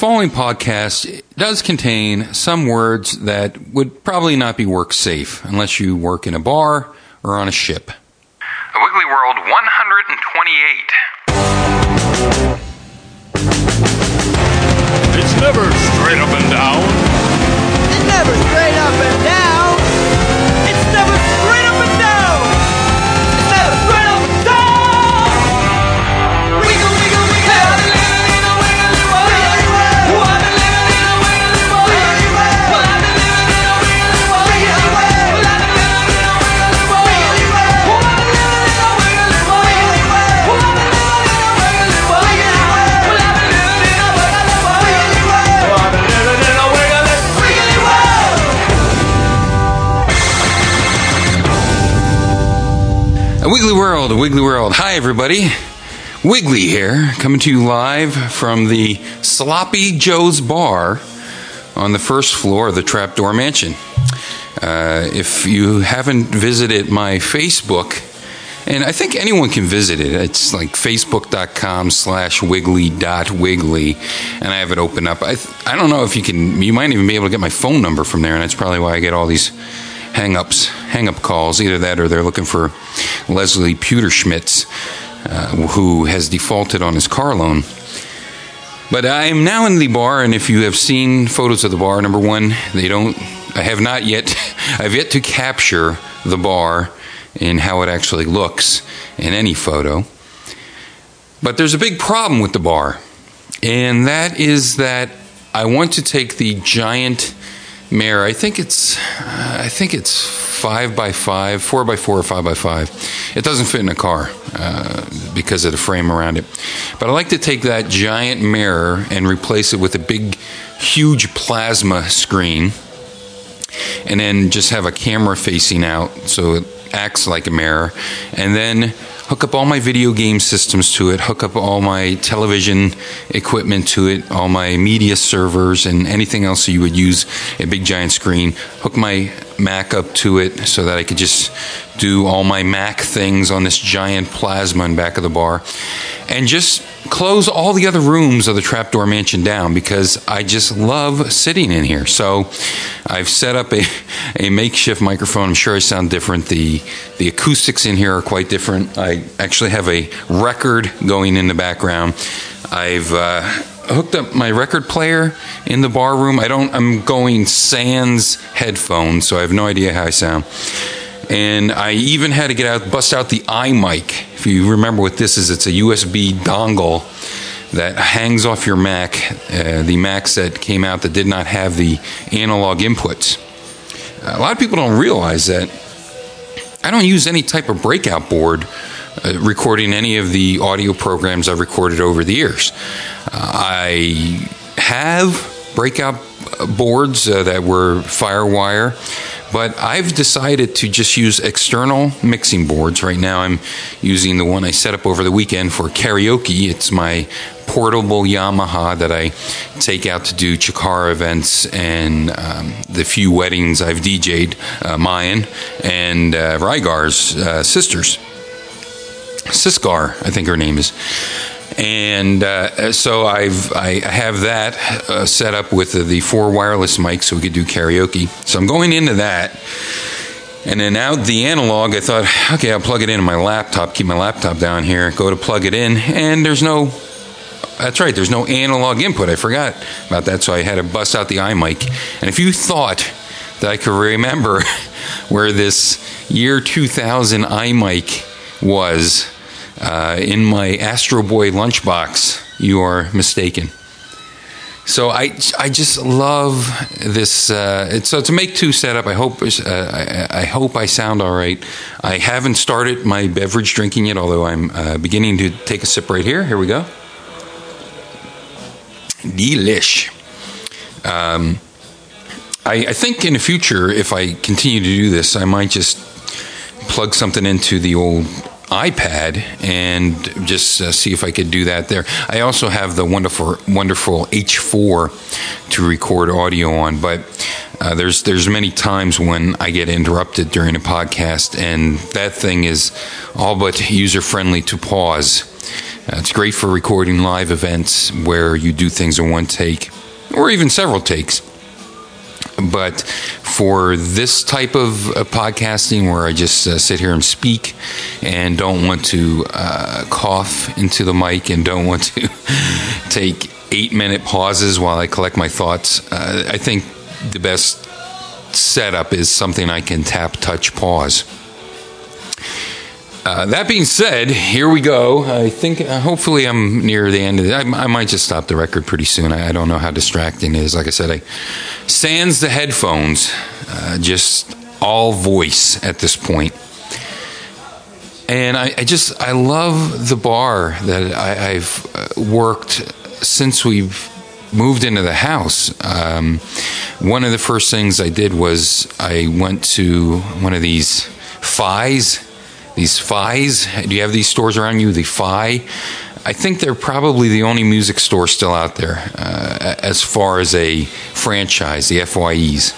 following podcast does contain some words that would probably not be work safe unless you work in a bar or on a ship. A Wiggly World 128. It's never straight up and down. It's never straight up and down. It's never straight up and down. It's never straight up and down. Wiggle, wiggle, wiggle. A Wiggly World, a Wiggly World. Hi, everybody. Wiggly here, coming to you live from the Sloppy Joe's Bar on the first floor of the Trapdoor Mansion. If you haven't visited my Facebook, and I think anyone can visit it, it's like facebook.com/wiggly.wiggly, and I have it open up. I don't know if you might even be able to get my phone number from there, and that's probably why I get all these hang-up calls. Either that or they're looking for Leslie Pewterschmitz, who has defaulted on his car loan. But I am now in the bar, and if you have seen photos of the bar, number one, I've yet to capture the bar and how it actually looks in any photo. But there's a big problem with the bar, and that is that I want to take the giant mirror. I think it's 5x5, 4x4 or 5x5. It doesn't fit in a car because of the frame around it. But I like to take that giant mirror and replace it with a big, huge plasma screen, and then just have a camera facing out so it acts like a mirror, and then hook up all my video game systems to it, hook up all my television equipment to it, all my media servers, and anything else you would use a big giant screen, hook my Mac up to it so that I could just do all my Mac things on this giant plasma in back of the bar, and just close all the other rooms of the Trapdoor Mansion down because I just love sitting in here. So I've set up a makeshift microphone. I'm sure I sound different. The acoustics in here are quite different. I actually have a record going in the background. I've hooked up my record player in the bar room. I'm going sans headphones, so I have no idea how I sound. And I even had to bust out the iMic. If you remember what this is, it's a USB dongle that hangs off your Mac. The Macs that came out that did not have the analog inputs. A lot of people don't realize that I don't use any type of breakout board recording any of the audio programs I've recorded over the years. I have breakout boards that were FireWire, but I've decided to just use external mixing boards. Right now I'm using the one I set up over the weekend for karaoke. It's my portable Yamaha that I take out to do Chikara events and the few weddings I've DJ'd, Mayan and Rygar's sisters. Siskar, I think her name is. And so I have that set up with the 4 wireless mics so we could do karaoke. So I'm going into that. And then out the analog, I thought, okay, I'll plug it into my laptop, keep my laptop down here, go to plug it in, and there's no analog input. I forgot about that, so I had to bust out the iMic. And if you thought that I could remember where this year 2000 iMic was in my Astro Boy lunchbox, you are mistaken. So I just love this. So it's a Make 2 setup. I hope I sound all right. I haven't started my beverage drinking yet, although I'm beginning to take a sip right here. Here we go. Delish. I think in the future, if I continue to do this, I might just plug something into the old iPad and just see if I could do that there. I also have the wonderful H4 to record audio on, but there's many times when I get interrupted during a podcast, and that thing is all but user-friendly to pause. It's great for recording live events where you do things in one take or even several takes. But for this type of podcasting where I just sit here and speak and don't want to cough into the mic and don't want to take 8-minute pauses while I collect my thoughts, I think the best setup is something I can tap, touch, pause. That being said, here we go. I think hopefully I'm near the end of it. I might just stop the record pretty soon. I don't know how distracting it is. Like I said, I sans the headphones, just all voice at this point. And I love the bar that I've worked since we've moved into the house. One of the first things I did was I went to one of these Fi's. These Fi's, do you have these stores around you? The Fi? I think they're probably the only music store still out there as far as a franchise, the FYEs.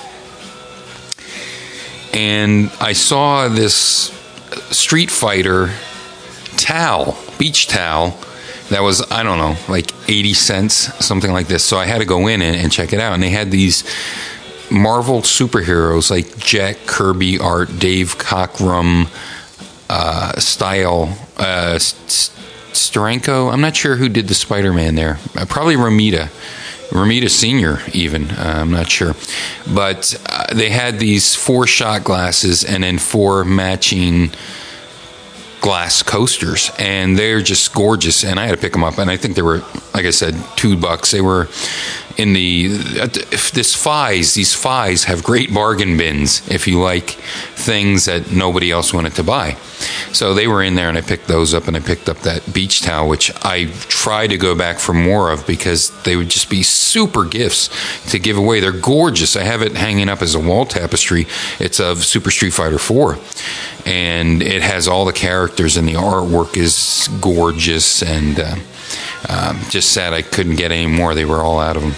And I saw this Street Fighter towel, beach towel, that was, I don't know, like 80 cents, something like this. So I had to go in and check it out. And they had these Marvel superheroes like Jack Kirby art, Dave Cockrum style, Steranko. I'm not sure who did the Spider-Man there. Probably Romita Sr. even. I'm not sure. But they had these 4 shot glasses and then 4 matching glass coasters, and they're just gorgeous, and I had to pick them up, and I think they were, like I said, $2. They were in these Fi's have great bargain bins if you like things that nobody else wanted to buy. So they were in there, and I picked those up, and I picked up that beach towel, which I try to go back for more of because they would just be super gifts to give away. They're gorgeous. I have it hanging up as a wall tapestry. It's of Super Street Fighter 4, and it has all the characters, and the artwork is gorgeous, and just sad I couldn't get any more. They were all out of them.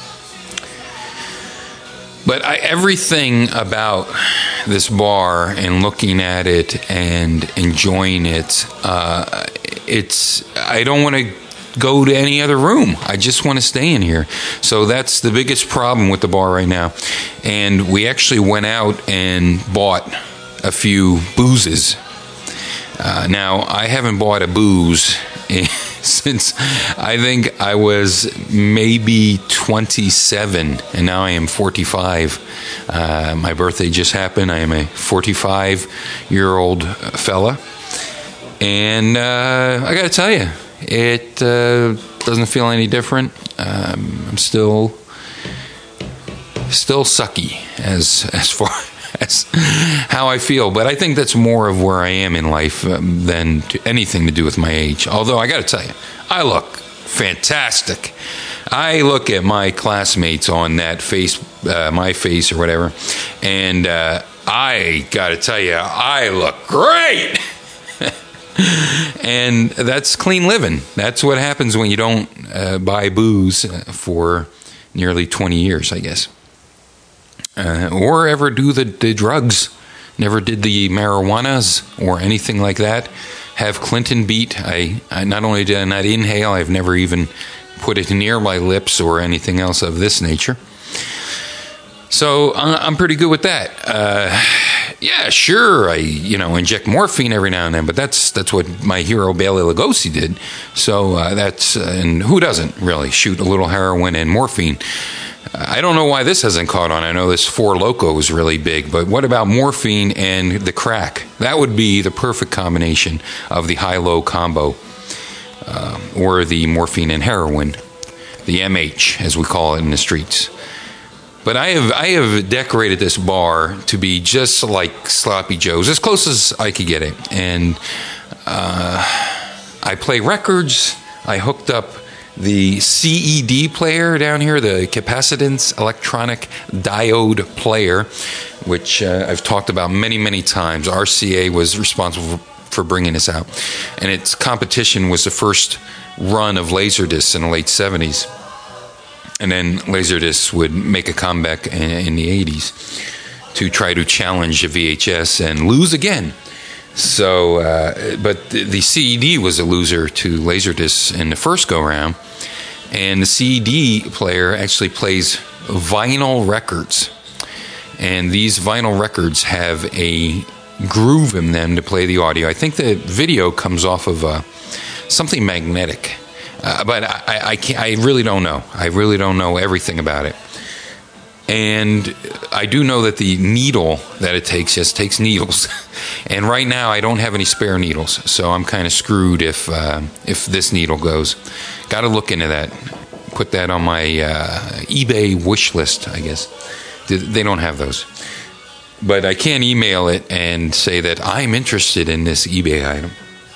But everything about this bar and looking at it and enjoying it, I don't want to go to any other room. I just want to stay in here. So that's the biggest problem with the bar right now. And we actually went out and bought a few boozes. Now, I haven't bought a booze since I think I was maybe 27, and now I am 45. My birthday just happened. I am a 45-year-old fella. And I got to tell you, it doesn't feel any different. I'm still sucky as far as how I feel, but I think that's more of where I am in life than anything to do with my age. Although I got to tell you, I look fantastic. I look at my classmates on that my face or whatever, and I got to tell you, I look great. And that's clean living. That's what happens when you don't buy booze for nearly 20 years, I guess. Or ever do the drugs. Never did the marijuanas or anything like that. Have Clinton beat. I not only did I not inhale, I've never even put it near my lips or anything else of this nature. So I'm pretty good with that. Yeah, sure, I inject morphine every now and then, but that's what my hero Bela Lugosi did. So and who doesn't really shoot a little heroin and morphine? I don't know why this hasn't caught on. I know this Four Loko is really big, but what about morphine and the crack? That would be the perfect combination of the high-low combo, or the morphine and heroin, the MH, as we call it in the streets. But I have decorated this bar to be just like Sloppy Joe's, as close as I could get it. And I play records. I hooked up the CED player down here, the capacitance electronic diode player, which I've talked about many, many times. RCA was responsible for bringing this out. And its competition was the first run of Laserdiscs in the late 70s. And then Laserdisc would make a comeback in the 80s to try to challenge the VHS and lose again. So, but the CED was a loser to Laserdisc in the first go-round. And the CD player actually plays vinyl records. And these vinyl records have a groove in them to play the audio. I think the video comes off of something magnetic. But I really don't know. I really don't know everything about it. And I do know that the needle that it takes takes needles. And right now I don't have any spare needles, so I'm kind of screwed if this needle goes. Got to look into that. Put that on my eBay wish list, I guess. They don't have those. But I can email it and say that I'm interested in this eBay item.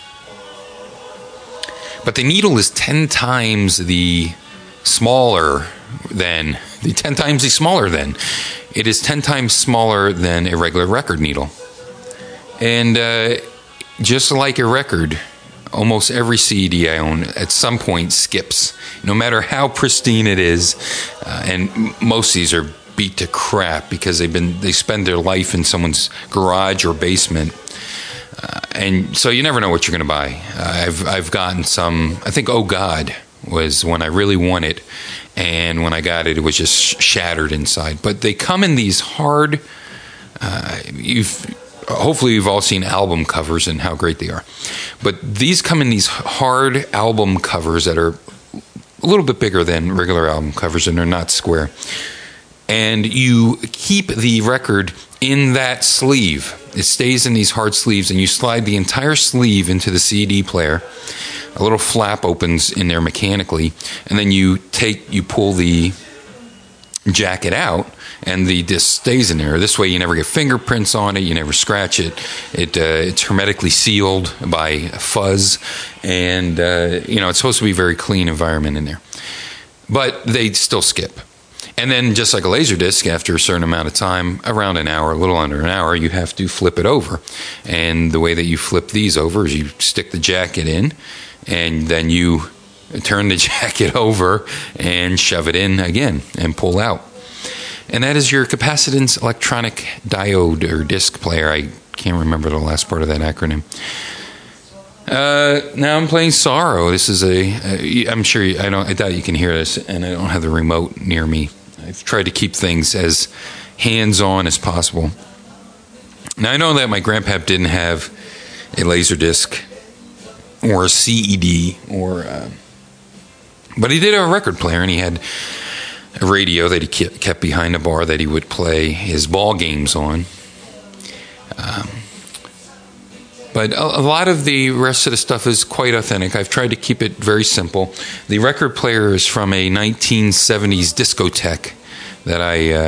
But the needle is 10 times the smaller than... 10 times the smaller than. It is 10 times smaller than a regular record needle. And just like a record, almost every CD I own at some point skips. No matter how pristine it is. And most of these are beat to crap because they spend their life in someone's garage or basement. And so you never know what you're going to buy. I've gotten some, I think Oh God was one I really wanted. And when I got it, it was just shattered inside. But they come in these hard, hopefully you've all seen album covers and how great they are. But these come in these hard album covers that are a little bit bigger than regular album covers, and they're not square. And you keep the record in that sleeve. It stays in these hard sleeves, and you slide the entire sleeve into the CD player. A little flap opens in there mechanically, and then you pull the jacket out, and the disc stays in there. This way, you never get fingerprints on it. You never scratch it. It's hermetically sealed by fuzz, and it's supposed to be a very clean environment in there. But they still skip. And then, just like a Laserdisc, after a certain amount of time, around an hour, a little under an hour, you have to flip it over. And the way that you flip these over is you stick the jacket in, and then you turn the jacket over and shove it in again and pull out. And that is your capacitance electronic diode or disc player. I can't remember the last part of that acronym. Now I'm playing Sorrow. This is I'm sure I doubt you can hear this, and I don't have the remote near me. I've tried to keep things as hands-on as possible. Now I know that my grandpap didn't have a Laserdisc or a CED but he did have a record player, and he had a radio that he kept behind the bar that he would play his ball games on. But a lot of the rest of the stuff is quite authentic. I've tried to keep it very simple. The record player is from a 1970s discotheque that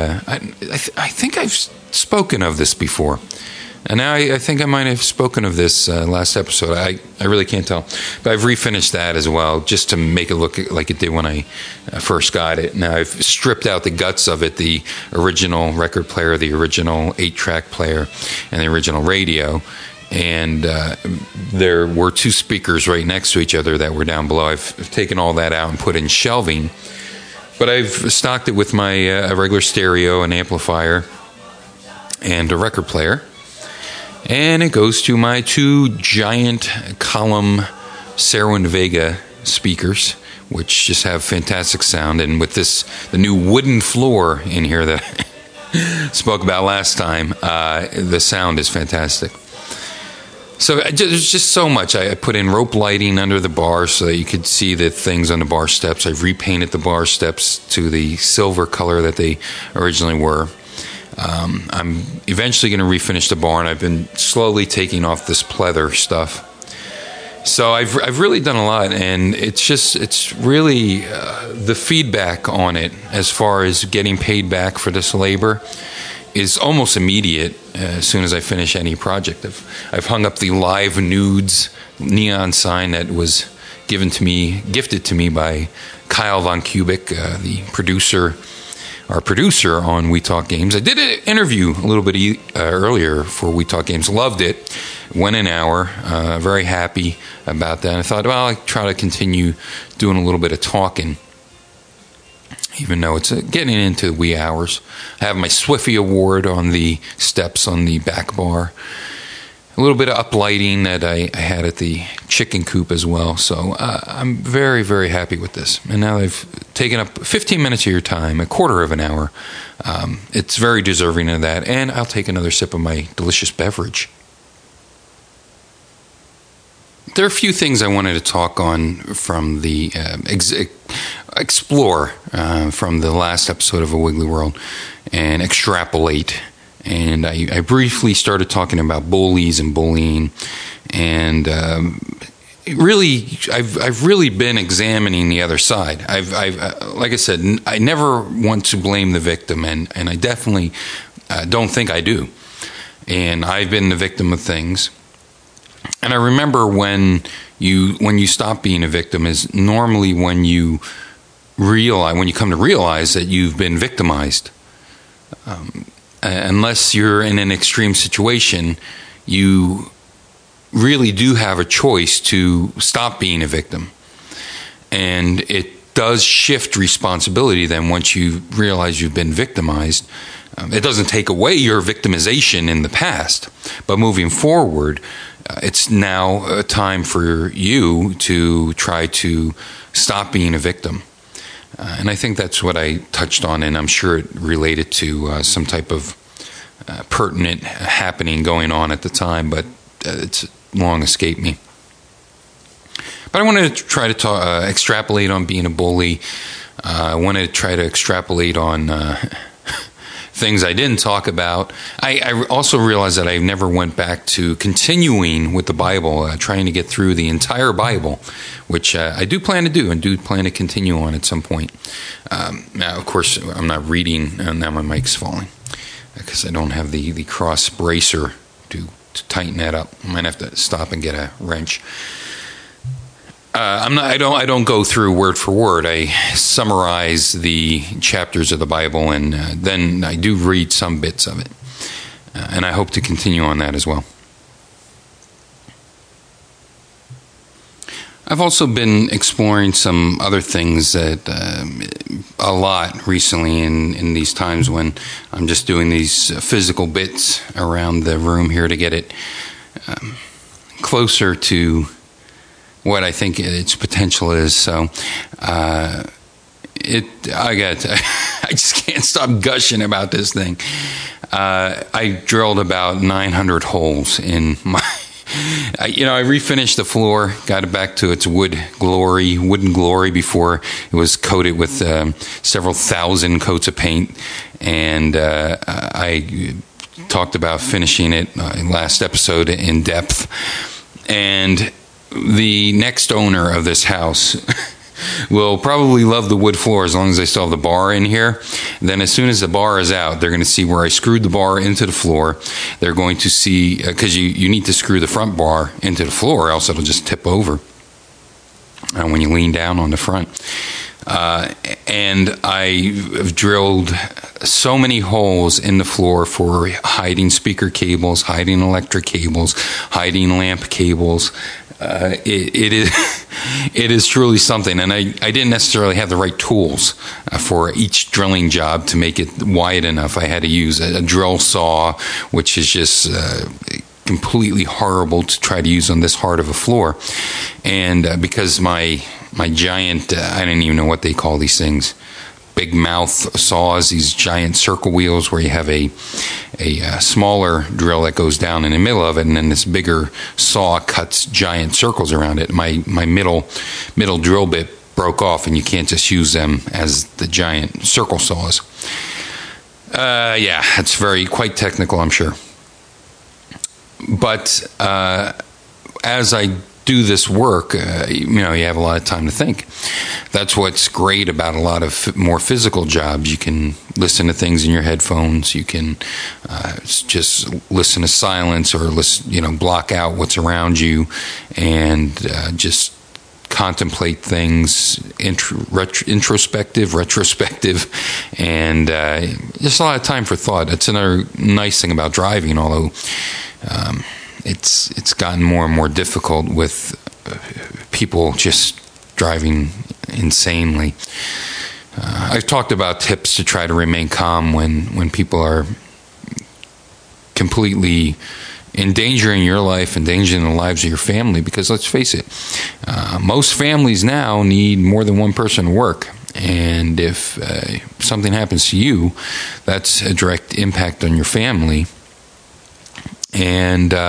I think I've spoken of this before. And now I think I might have spoken of this last episode. I really can't tell. But I've refinished that as well, just to make it look like it did when I first got it. Now I've stripped out the guts of it, the original record player, the original 8-track player, and the original radio. And there were 2 speakers right next to each other that were down below. I've taken all that out and put in shelving. But I've stocked it with my regular stereo, an amplifier, and a record player. And it goes to my 2 giant column Serwin Vega speakers, which just have fantastic sound. And with the new wooden floor in here that I spoke about last time, the sound is fantastic. So there's just so much. I put in rope lighting under the bar so that you could see the things on the bar steps. I've repainted the bar steps to the silver color that they originally were. I'm eventually going to refinish the bar, and I've been slowly taking off this pleather stuff. So I've really done a lot, and it's really the feedback on it as far as getting paid back for this labor is almost immediate as soon as I finish any project. I've hung up the Live Nudes neon sign that was gifted to me by Kyle Von Kubik, the producer, our producer on We Talk Games. I did an interview a little bit earlier for We Talk Games. Loved it. Went an hour. Very happy about that. And I thought, well, I'll try to continue doing a little bit of talking, even though it's getting into wee hours. I have my Swiffy Award on the steps on the back bar. little bit of uplighting that I had at the chicken coop as well. So I'm very, very happy with this. And now I've taken up 15 minutes of your time, a quarter of an hour. It's very deserving of that. And I'll take another sip of my delicious beverage. There are a few things I wanted to talk on from the explore from the last episode of A Wiggly World and extrapolate. And I briefly started talking about bullies and bullying, and really, I've really been examining the other side. I've like I said, I never want to blame the victim, and I definitely don't think I do. And I've been the victim of things. And I remember when you stop being a victim is normally when you come to realize that you've been victimized. Unless you're in an extreme situation, you really do have a choice to stop being a victim. And it does shift responsibility then once you realize you've been victimized. It doesn't take away your victimization in the past, but moving forward, it's now a time for you to try to stop being a victim. And I think that's what I touched on, and I'm sure it related to some type of pertinent happening going on at the time, but it's long escaped me. But I wanted to try to extrapolate on being a bully. I wanted to try to extrapolate on things I didn't talk about. I also realized that I never went back to continuing with the Bible, trying to get through the entire Bible, which I do plan to do and do plan to continue on at some point. Now, of course, I'm not reading, and now my mic's falling because I don't have the cross bracer to tighten that up. I might have to stop and get a wrench. I don't go through word for word. I summarize the chapters of the Bible, and then I do read some bits of it. And I hope to continue on that as well. I've also been exploring some other things that a lot recently in these times when I'm just doing these physical bits around the room here to get it closer to what I think its potential is. So I just can't stop gushing about this thing. I drilled about 900 holes in my I refinished the floor, got it back to its wooden glory before it was coated with several thousand coats of paint. And I talked about finishing it in last episode in depth. And the next owner of this house will probably love the wood floor as long as they still have the bar in here. Then as soon as the bar is out, they're going to see where I screwed the bar into the floor. They're going to see, because you need to screw the front bar into the floor, else it'll just tip over when you lean down on the front. And I've drilled so many holes in the floor for hiding speaker cables, hiding electric cables, hiding lamp cables. It is truly something, and I didn't necessarily have the right tools for each drilling job to make it wide enough. I had to use a drill saw, which is just completely horrible to try to use on this hard of a floor. And because my giant, I don't even know what they call these things, big mouth saws, these giant circle wheels where you have a smaller drill that goes down in the middle of it, and then this bigger saw cuts giant circles around it. My middle drill bit broke off, and you can't just use them as the giant circle saws. It's quite technical, I'm sure. But as I do this work, you have a lot of time to think. That's what's great about a lot of more physical jobs. You can listen to things in your headphones. You can just listen to silence, or block out what's around you, and just contemplate things, introspective, retrospective, and just a lot of time for thought. That's another nice thing about driving, although it's gotten more and more difficult with people just driving insanely. I've talked about tips to try to remain calm when people are completely endangering your life, endangering the lives of your family. Because let's face it, most families now need more than one person to work. And if something happens to you, that's a direct impact on your family. And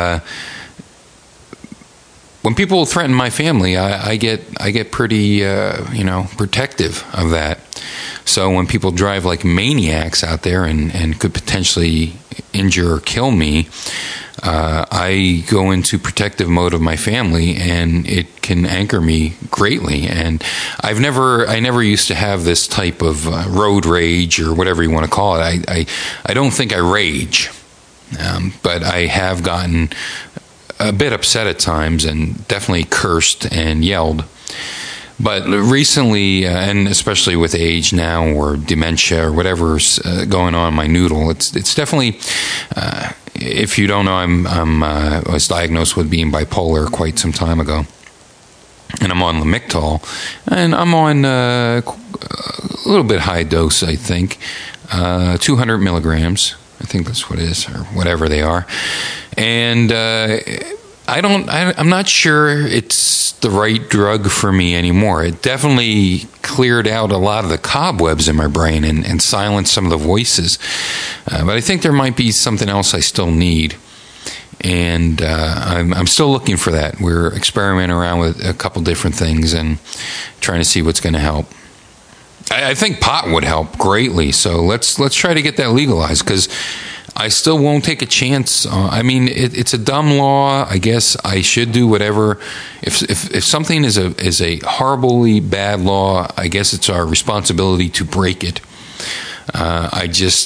when people threaten my family, I get pretty protective of that. So when people drive like maniacs out there and could potentially injure or kill me, I go into protective mode of my family, and it can anchor me greatly. And I never used to have this type of road rage or whatever you want to call it. I don't think I rage, but I have gotten a bit upset at times and definitely cursed and yelled. But recently, and especially with age now or dementia or whatever's going on in my noodle, it's definitely. If you don't know, I was diagnosed with being bipolar quite some time ago, and I'm on Lamictal, and I'm on a little bit high dose, I think, 200 milligrams. I think that's what it is, or whatever they are, and I'm not sure it's the right drug for me anymore. It definitely cleared out a lot of the cobwebs in my brain and silenced some of the voices. But I think there might be something else I still need. And I'm still looking for that. We're experimenting around with a couple different things and trying to see what's going to help. I think pot would help greatly. So let's try to get that legalized, because I still won't take a chance. It's a dumb law. I guess I should do whatever. If something is a horribly bad law, I guess it's our responsibility to break it. I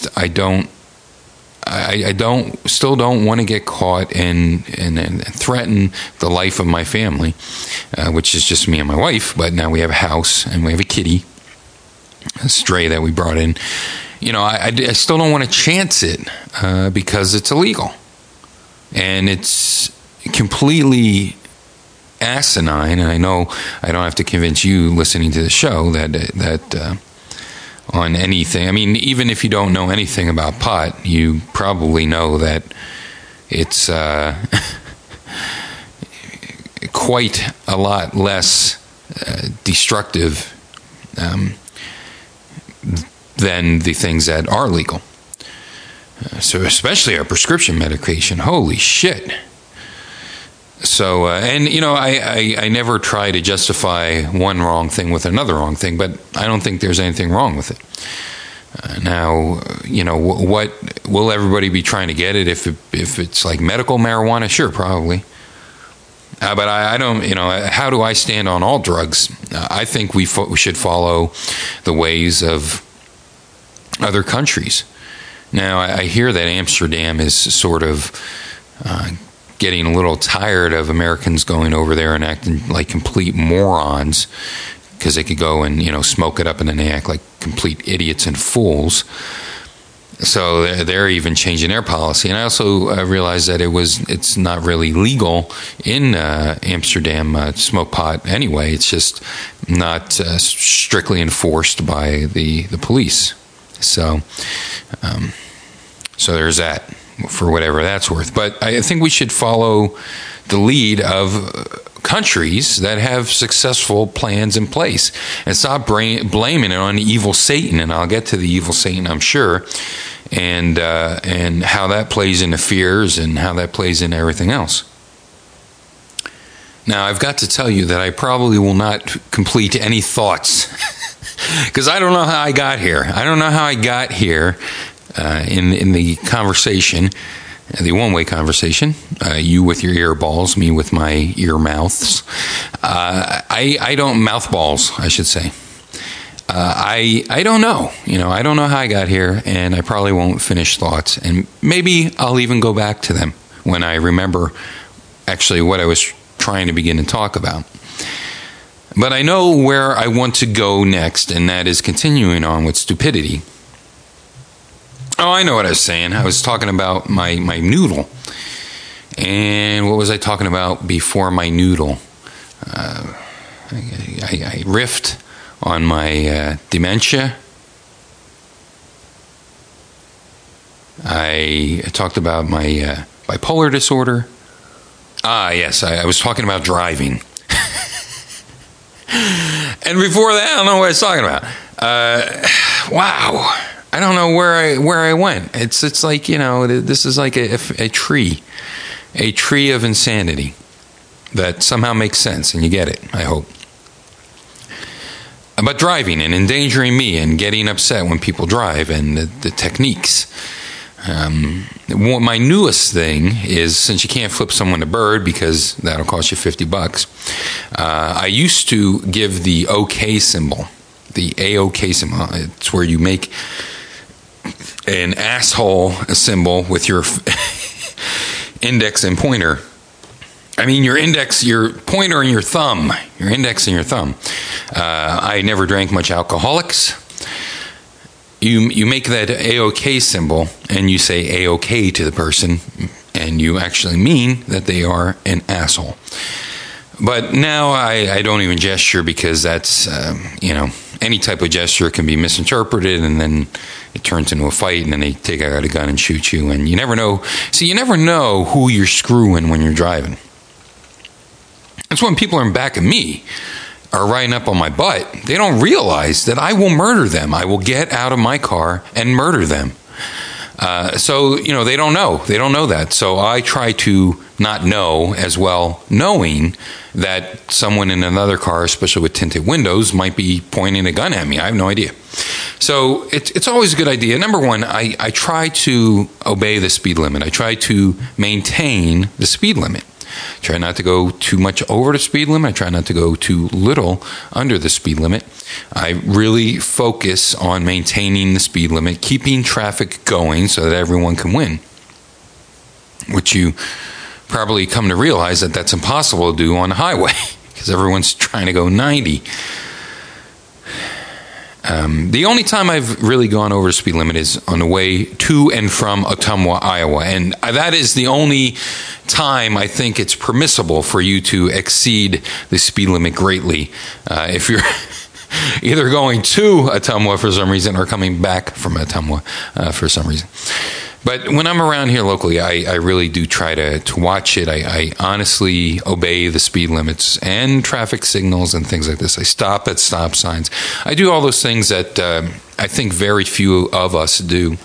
still don't want to get caught and threaten the life of my family, which is just me and my wife. But now we have a house and we have a kitty, a stray that we brought in. I still don't want to chance it because it's illegal. And it's completely asinine. And I know I don't have to convince you listening to the show that on anything. Even if you don't know anything about pot, you probably know that it's quite a lot less destructive than the things that are legal. So especially our prescription medication. Holy shit. So, I never try to justify one wrong thing with another wrong thing, but I don't think there's anything wrong with it. Now, what will everybody be trying to get it if it's like medical marijuana? Sure, probably. But I don't, how do I stand on all drugs? I think we should follow the ways of other countries. Now, I hear that Amsterdam is sort of getting a little tired of Americans going over there and acting like complete morons, because they could go and smoke it up and then they act like complete idiots and fools. So they're even changing their policy. And I also realized that it's not really legal in Amsterdam to smoke pot anyway. It's just not strictly enforced by the police. So there's that, for whatever that's worth. But I think we should follow the lead of countries that have successful plans in place and stop blaming it on evil Satan. And I'll get to the evil Satan, I'm sure, and how that plays into fears and how that plays into everything else. Now, I've got to tell you that I probably will not complete any thoughts because I don't know how I got here. I don't know how I got here in the conversation, the one-way conversation. You with your ear balls, me with my ear mouths. I don't mouth balls, I should say. I don't know. I don't know how I got here, and I probably won't finish thoughts. And maybe I'll even go back to them when I remember actually what I was trying to begin to talk about. But I know where I want to go next, and that is continuing on with stupidity. Oh, I know what I was saying. I was talking about my noodle. And what was I talking about before my noodle? I riffed on my dementia. I talked about my bipolar disorder. Yes, I was talking about driving. And before that, I don't know what I was talking about. Wow. I don't know where I went. It's like, this is like a tree of insanity that somehow makes sense, and you get it, I hope. About driving and endangering me and getting upset when people drive and the techniques. My newest thing is, since you can't flip someone a bird because that'll cost you $50, I used to give the OK symbol, the AOK symbol. It's where you make an asshole symbol with your index and pointer. I mean, your pointer and your thumb. Your index and your thumb. I never drank much alcoholics. You make that AOK symbol and you say AOK to the person, and you actually mean that they are an asshole. But now I don't even gesture, because that's, any type of gesture can be misinterpreted, and then it turns into a fight, and then they take out a gun and shoot you, and you never know. See, you never know who you're screwing when you're driving. That's when people are in back of me are riding up on my butt. They don't realize that I will murder them. I will get out of my car and murder them. So they don't know. They don't know that. So I try to not know as well, knowing that someone in another car, especially with tinted windows, might be pointing a gun at me. I have no idea. So it's always a good idea. Number one, I try to obey the speed limit. I try to maintain the speed limit. Try not to go too much over the speed limit. I try not to go too little under the speed limit. I really focus on maintaining the speed limit, keeping traffic going so that everyone can win, which you probably come to realize that that's impossible to do on the highway because everyone's trying to go 90. The only time I've really gone over the speed limit is on the way to and from Ottumwa, Iowa. And that is the only time I think it's permissible for you to exceed the speed limit greatly. If you're either going to Ottumwa for some reason or coming back from Ottumwa for some reason. But when I'm around here locally, I really do try to watch it. I honestly obey the speed limits and traffic signals and things like this. I stop at stop signs. I do all those things that I think very few of us do.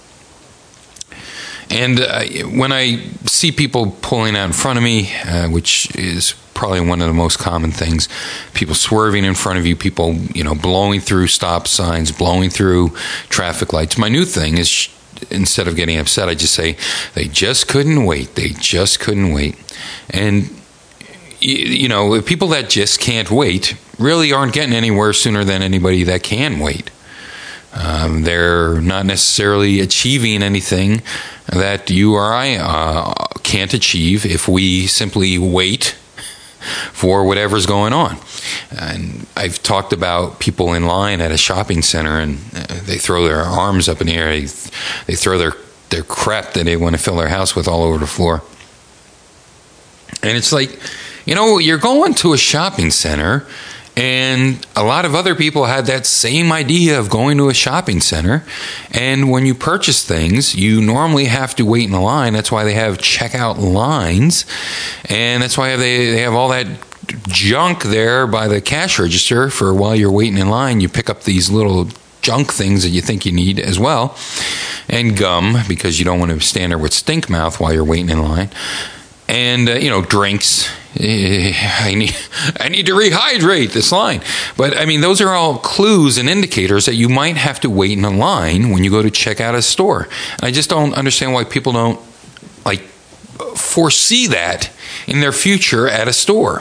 And when I see people pulling out in front of me, which is probably one of the most common things, people swerving in front of you, people blowing through stop signs, blowing through traffic lights. My new thing is, instead of getting upset, I just say, they just couldn't wait. They just couldn't wait. And, people that just can't wait really aren't getting anywhere sooner than anybody that can wait. They're not necessarily achieving anything that you or I can't achieve if we simply wait for whatever's going on. And I've talked about people in line at a shopping center, and they throw their arms up in the air. They throw their crap that they want to fill their house with all over the floor. And it's like, you're going to a shopping center, and a lot of other people had that same idea of going to a shopping center. And when you purchase things, you normally have to wait in a line. That's why they have checkout lines. And that's why they have all that junk there by the cash register for while you're waiting in line. You pick up these little junk things that you think you need as well. And gum, because you don't want to stand there with stink mouth while you're waiting in line. And, drinks. I need to rehydrate this line. But, those are all clues and indicators that you might have to wait in a line when you go to check out a store. And I just don't understand why people don't, foresee that in their future at a store.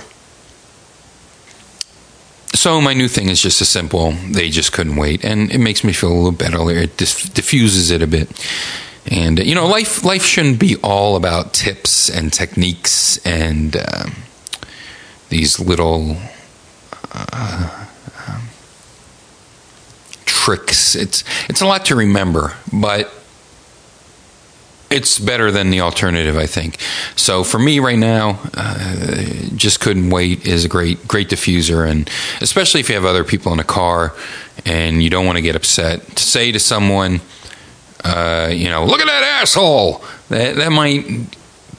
So my new thing is just a simple, they just couldn't wait. And it makes me feel a little better. It diffuses it a bit. And, life shouldn't be all about tips and techniques and these little tricks. It's a lot to remember, but it's better than the alternative, I think. So for me right now, just couldn't wait is a great diffuser. And especially if you have other people in a car and you don't want to get upset, to say to someone, look at that asshole. That might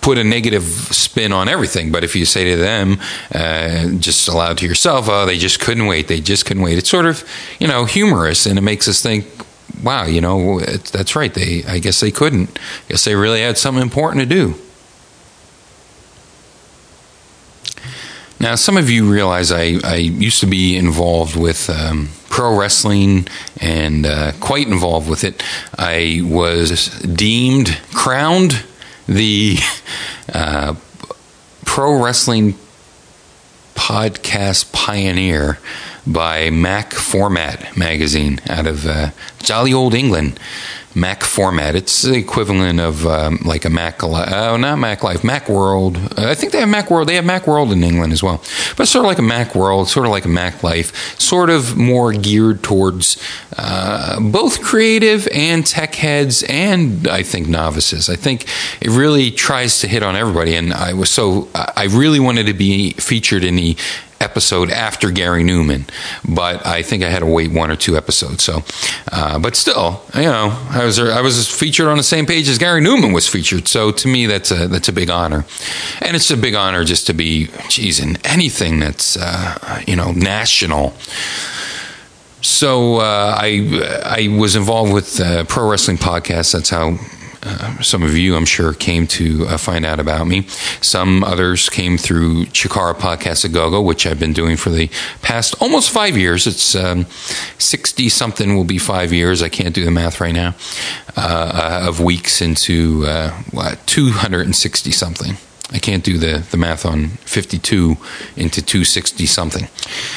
put a negative spin on everything. But if you say to them, just aloud to yourself, oh, they just couldn't wait. They just couldn't wait. It's sort of, humorous, and it makes us think, wow, that's right. I guess they couldn't. I guess they really had something important to do. Now, some of you realize I used to be involved with pro wrestling and quite involved with it. I was crowned the pro wrestling podcast pioneer by Mac Format magazine out of jolly old England. Mac Format. It's the equivalent of like a Mac, not Mac Life, Mac World. I think they have Mac World. They have Mac World in England as well. But sort of like a Mac World, sort of like a Mac Life, sort of more geared towards both creative and tech heads and I think novices. I think it really tries to hit on everybody. And I really wanted to be featured in the episode after Gary Newman, but I think I had to wait 1 or 2 episodes. So, but still, I was featured on the same page as Gary Newman was featured. So to me, that's a big honor, and it's a big honor just to be, in anything that's national. So I was involved with Pro Wrestling Podcast. That's how some of you, I'm sure, came to find out about me. Some others came through Chikara Podcast A Go-Go, which I've been doing for the past almost 5 years. It's 60-something will be 5 years. I can't do the math right now, of weeks into 260-something. I can't do the math on 52 into 260-something.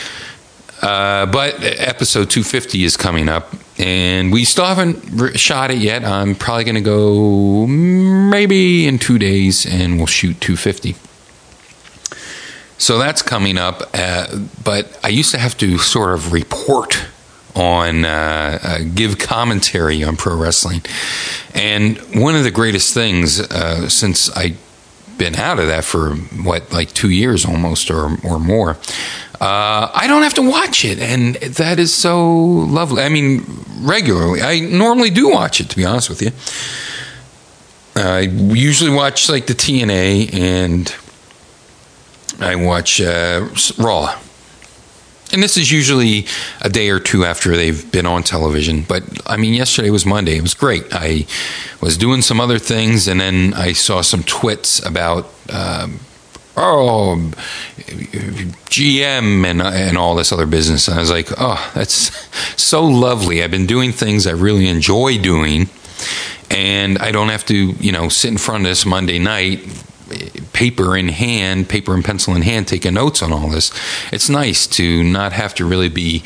But episode 250 is coming up, and we still haven't shot it yet. I'm probably going to go maybe in 2 days, and we'll shoot 250. So that's coming up, but I used to have to sort of report on, give commentary on pro wrestling. And one of the greatest things, since I've been out of that for, 2 years almost or more, I don't have to watch it, and that is so lovely. I mean, regularly. I normally do watch it, to be honest with you. I usually watch the TNA, and I watch Raw. And this is usually a day or two after they've been on television. But, yesterday was Monday. It was great. I was doing some other things, and then I saw some twits about GM and all this other business. And I was like, oh, that's so lovely. I've been doing things I really enjoy doing, and I don't have to, sit in front of this Monday night, paper and pencil in hand, taking notes on all this. It's nice to not have to really be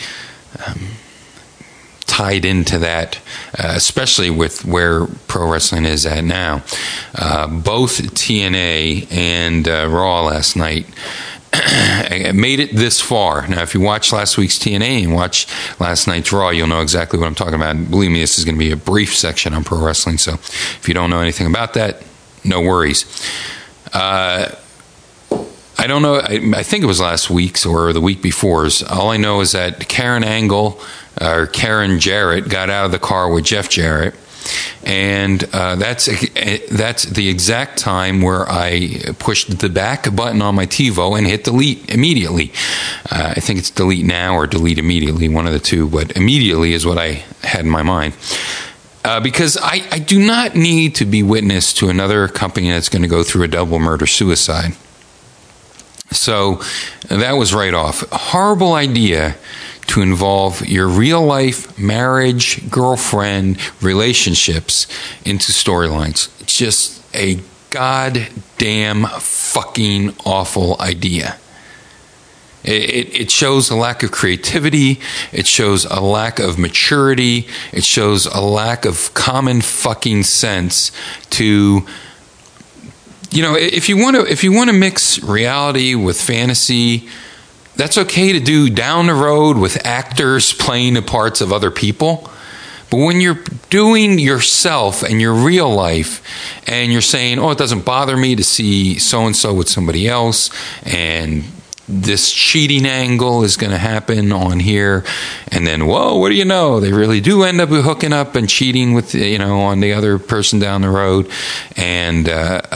tied into that, especially with where pro wrestling is at now. Both TNA and Raw last night made it this far. Now, if you watch last week's TNA and watch last night's Raw, you'll know exactly what I'm talking about. Believe me, this is going to be a brief section on pro wrestling, so if you don't know anything about that, no worries. I don't know. I think it was last week's or the week before's. All I know is that Karen Jarrett got out of the car with Jeff Jarrett, and that's the exact time where I pushed the back button on my TiVo and hit delete immediately. I think it's delete now or delete immediately, one of the two, but immediately is what I had in my mind. Because I do not need to be witness to another company that's going to go through a double murder-suicide. So that was right off. A horrible idea to involve your real-life marriage, girlfriend, relationships into storylines. It's just a goddamn fucking awful idea. It shows a lack of creativity. It shows a lack of maturity. It shows a lack of common fucking sense to, if you want to mix reality with fantasy, that's okay to do down the road with actors playing the parts of other people. But when you're doing yourself and your real life, and you're saying, oh, it doesn't bother me to see so-and-so with somebody else, and this cheating angle is going to happen on here, and then whoa, what do you know? They really do end up hooking up and cheating with on the other person down the road, and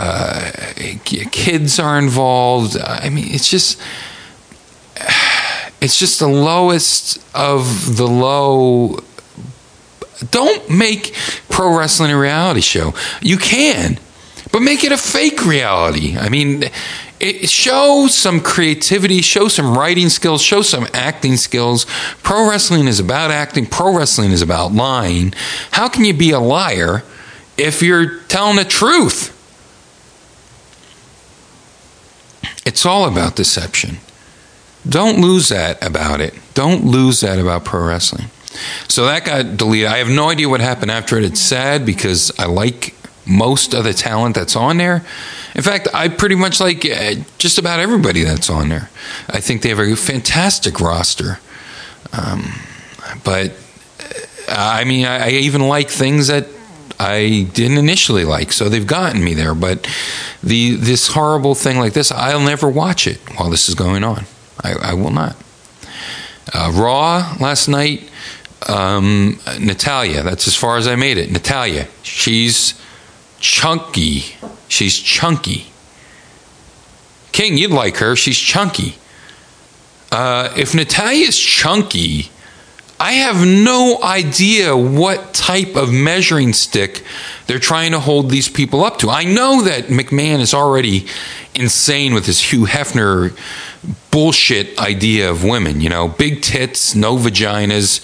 kids are involved. I mean, it's just the lowest of the low. Don't make pro wrestling a reality show. You can, but make it a fake reality. I mean, show some creativity, show some writing skills, show some acting skills. Pro wrestling is about acting. Pro wrestling is about lying. How can you be a liar if you're telling the truth? It's all about deception. Don't lose that about it. Don't lose that about pro wrestling. So that got deleted. I have no idea what happened after it. It's sad because I like most of the talent that's on there. In fact, I pretty much like just about everybody that's on there. I think they have a fantastic roster. But I mean, I even like things that I didn't initially like, so they've gotten me there. But this horrible thing like this, I'll never watch it while this is going on. I will not. Raw last night, Natalya, that's as far as I made it. Natalya, she's chunky. She's chunky. King, you'd like her. She's chunky. If Natalya's chunky, I have no idea what type of measuring stick they're trying to hold these people up to. I know that McMahon is already insane with his Hugh Hefner bullshit idea of women, big tits, no vaginas,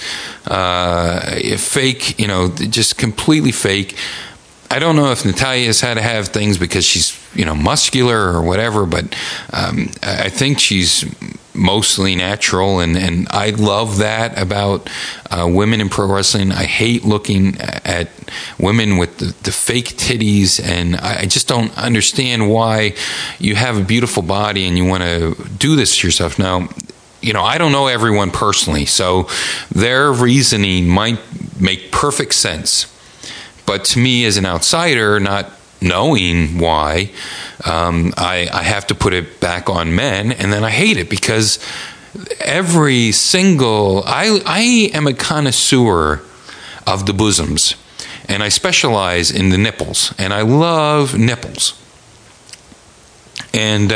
fake, just completely fake. I don't know if Natalya's had to have things because she's, muscular or whatever, but I think she's mostly natural, and I love that about women in pro wrestling. I hate looking at women with the fake titties, and I just don't understand why you have a beautiful body and you want to do this to yourself. Now, I don't know everyone personally, so their reasoning might make perfect sense. But to me, as an outsider, not knowing why, I have to put it back on men, and then I hate it because every single... I am a connoisseur of the bosoms, and I specialize in the nipples, and I love nipples. And,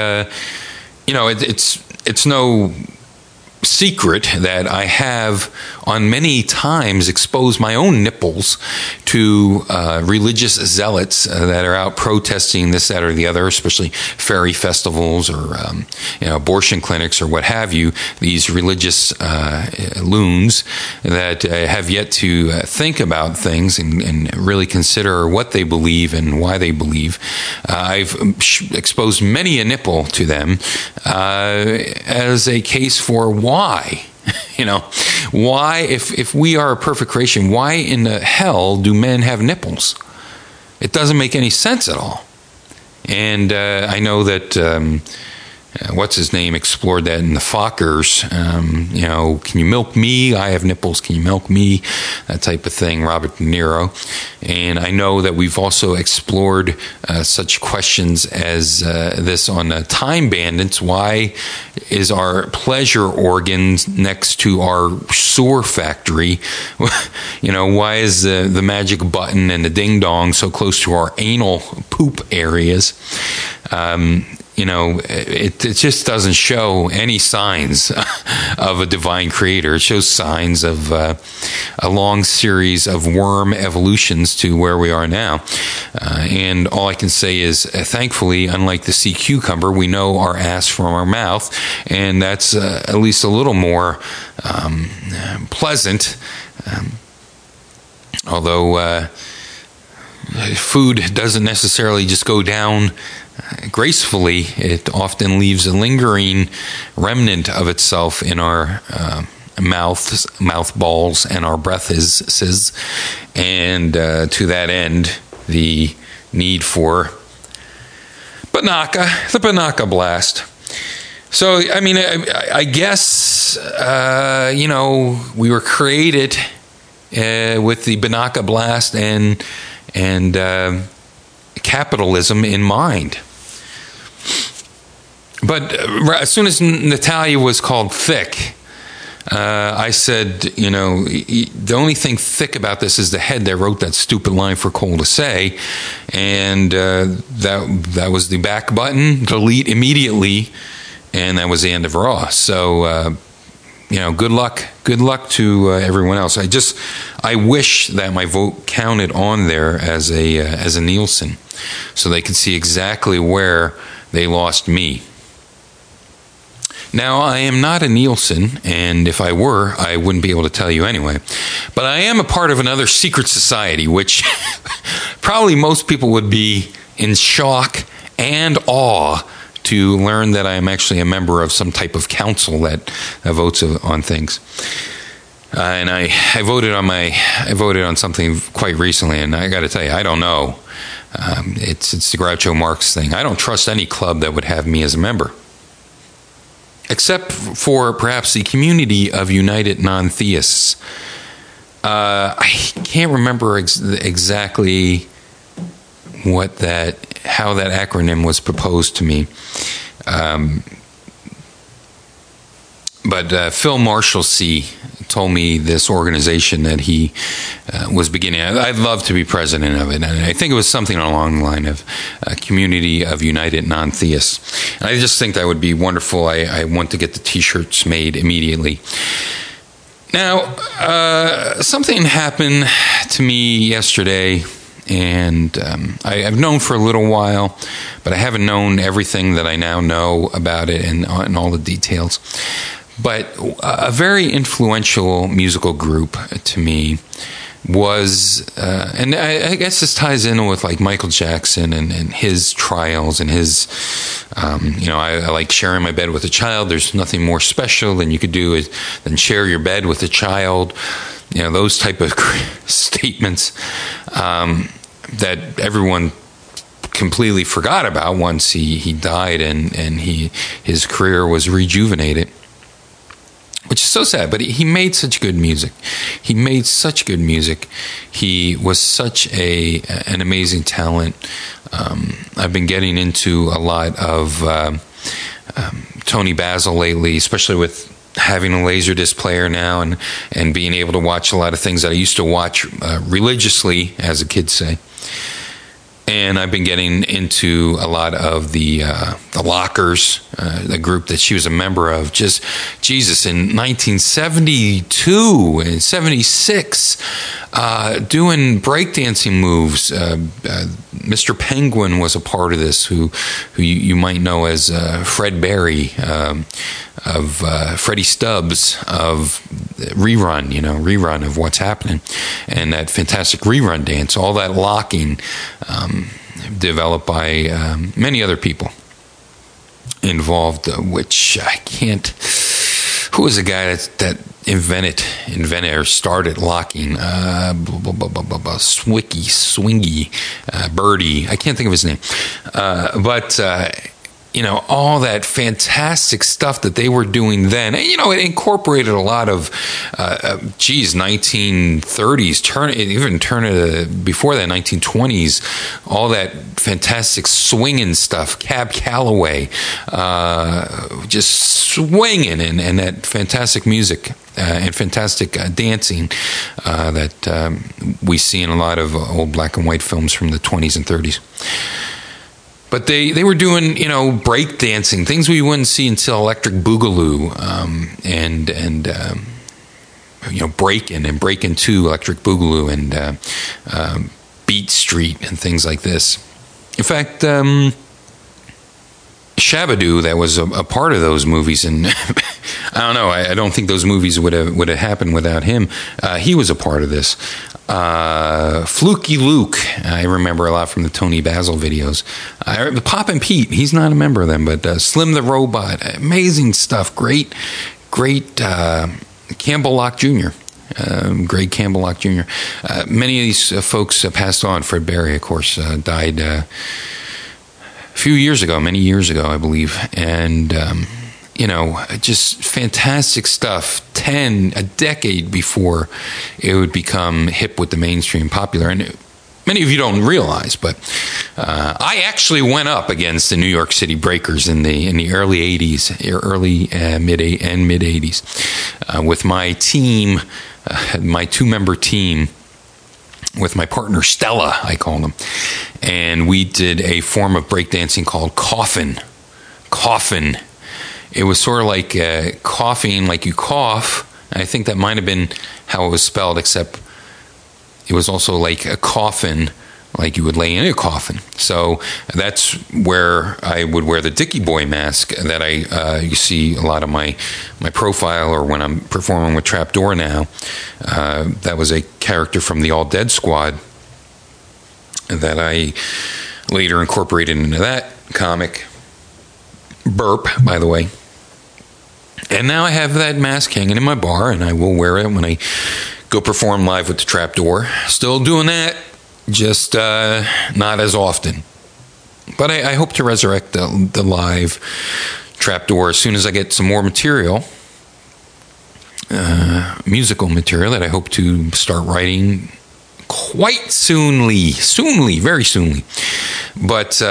it's no secret that I have on many times exposed my own nipples to religious zealots that are out protesting this, that, or the other, especially fairy festivals or abortion clinics or what have you. These religious loons that have yet to think about things and really consider what they believe and why they believe. I've exposed many a nipple to them as a case for why. Why, if we are a perfect creation, why in the hell do men have nipples? It doesn't make any sense at all. And I know that what's his name explored that in the Fockers. Can you milk me? I have nipples. Can you milk me? That type of thing. Robert De Niro. And I know that we've also explored such questions as this on Time Bandits. Why is our pleasure organ next to our sore factory? Why is the magic button and the ding dong so close to our anal poop areas? It just doesn't show any signs of a divine creator. It shows signs of a long series of worm evolutions to where we are now. And all I can say is, thankfully, unlike the sea cucumber, we know our ass from our mouth, and that's at least a little more pleasant. Although food doesn't necessarily just go down gracefully, it often leaves a lingering remnant of itself in our mouth balls and our breathes, and to that end, the need for the Banaka blast. So, I mean, I guess we were created with the Banaka blast and capitalism in mind. But as soon as Natalia was called thick, I said, the only thing thick about this is the head that wrote that stupid line for Cole to say, and that was the back button, delete immediately, and that was the end of Raw. So, good luck to everyone else. I wish that my vote counted on there as a Nielsen, so they could see exactly where they lost me. Now, I am not a Nielsen, and if I were, I wouldn't be able to tell you anyway. But I am a part of another secret society, which probably most people would be in shock and awe to learn that I am actually a member of some type of council that votes on things. And I voted on something quite recently, and I got to tell you, I don't know. It's the Groucho Marx thing. I don't trust any club that would have me as a member, except for perhaps the Community of United Non-Theists. I can't remember exactly how that acronym was proposed to me. But Phil Marshalsea told me this organization that he was beginning. I'd love to be president of it, and I think it was something along the line of Community of United Non-Theists. And I just think that would be wonderful. I want to get the T-shirts made immediately. Now, something happened to me yesterday, and I've known for a little while, but I haven't known everything that I now know about it and all the details. But a very influential musical group to me was, and I guess this ties in with like Michael Jackson and his trials and his, I like sharing my bed with a child. There's nothing more special than you could do than share your bed with a child. Those type of statements that everyone completely forgot about once he died and his career was rejuvenated. Which is so sad, but he made such good music. He was such an amazing talent. I've been getting into a lot of Tony Basil lately, especially with having a Laserdisc player now and being able to watch a lot of things that I used to watch religiously, as the kids say. And I've been getting into a lot of the Lockers, the group that she was a member of. Just, Jesus, in 1972 and 76, doing breakdancing moves. Mr. Penguin was a part of this, who you might know as Fred Berry of Freddie Stubbs of Rerun of What's Happening, and that fantastic Rerun dance, all that locking developed by many other people involved, which I can't. Who was the guy that invented or started locking? Swingy, Birdie. I can't think of his name, but. All that fantastic stuff that they were doing then. And, it incorporated a lot of, 1930s, before that, 1920s, all that fantastic swinging stuff. Cab Calloway, just swinging, and that fantastic music and fantastic dancing that we see in a lot of old black and white films from the 20s and 30s. But they were doing, break dancing, things we wouldn't see until Electric Boogaloo, and Breakin' 2 Electric Boogaloo and Beat Street and things like this. In fact, Shabba-Doo, that was a part of those movies, and I don't know, I don't think those movies would have happened without him. He was a part of this. Fluky Luke, I remember a lot from the Tony Basil videos. Poppin' Pete, he's not a member of them, but Slim the Robot, amazing stuff. Great Campbell Locke Jr. Greg Campbell Locke Jr. Many of these folks passed on. Fred Berry, of course, died many years ago, I believe. And, just fantastic stuff. A decade before it would become hip with the mainstream popular. And many of you don't realize, but I actually went up against the New York City Breakers in the early 80s, mid 80s, with my team, my 2-member team, with my partner Stella, I call them, and we did a form of breakdancing called coffin. Coffin. It was sort of like coughing, like you cough. I think that might have been how it was spelled, except it was also like a coffin, like you would lay in a coffin. So that's where I would wear the Dickie Boy mask that you see a lot of my profile, or when I'm performing with Trapdoor now. That was a character from the All Dead Squad that I later incorporated into that comic. Burp, by the way. And now I have that mask hanging in my bar, and I will wear it when I go perform live with the Trapdoor. Still doing that, just not as often. But I hope to resurrect the live Trapdoor as soon as I get some more material, musical material that I hope to start writing quite soonly, very soonly. But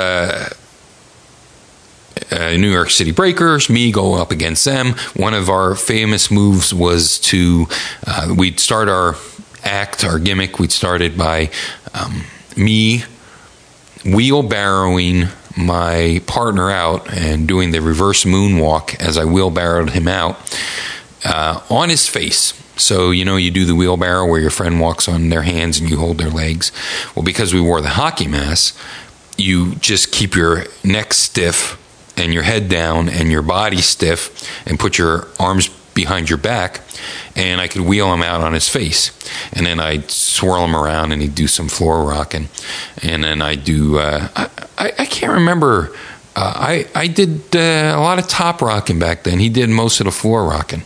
New York City Breakers, me go up against them. One of our famous moves was we'd start our act, our gimmick, we'd started by me wheelbarrowing my partner out and doing the reverse moonwalk as I wheelbarrowed him out on his face. So, you do the wheelbarrow where your friend walks on their hands and you hold their legs. Well, because we wore the hockey mask, you just keep your neck stiff and your head down and your body stiff and put your arms behind your back, and I could wheel him out on his face. And then I'd swirl him around and he'd do some floor rocking. And then I'd do, I can't remember, I did a lot of top rocking back then. He did most of the floor rocking.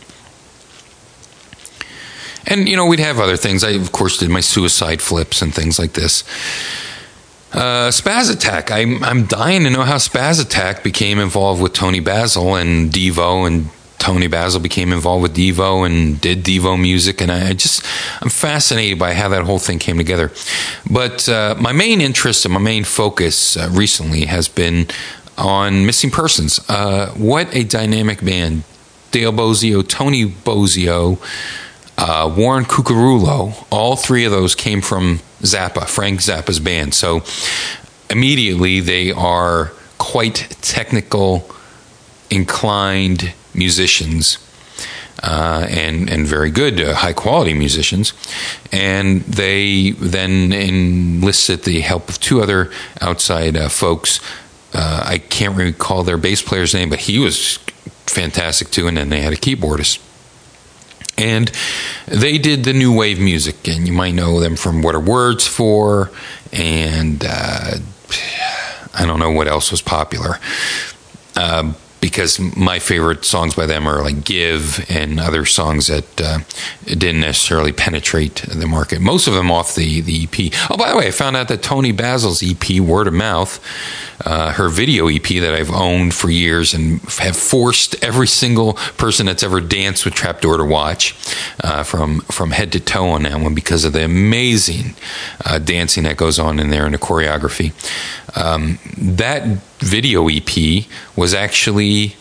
And, we'd have other things. I, of course, did my suicide flips and things like this. Spaz Attack. I'm dying to know how Spaz Attack became involved with Tony Basil and Devo, and Tony Basil became involved with Devo and did Devo music, and I'm fascinated by how that whole thing came together. But my main interest and my main focus recently has been on Missing Persons. What a dynamic band. Dale Bozio, Tony Bozio, Warren Cucurulo, all three of those came from Zappa, Frank Zappa's band. So immediately they are quite technical, inclined musicians, and very good, high quality musicians. And they then enlisted the help of 2 other outside folks. I can't recall their bass player's name, but he was fantastic too. And then they had a keyboardist. And they did the new wave music, and you might know them from What Are Words For, and I don't know what else was popular, because my favorite songs by them are like Give and other songs that didn't necessarily penetrate the market. Most of them off the EP. Oh, by the way, I found out that Tony Basil's EP, Word of Mouth, her video EP that I've owned for years and have forced every single person that's ever danced with Trapdoor to watch, from head to toe on that one, because of the amazing dancing that goes on in there and the choreography. That video EP was actually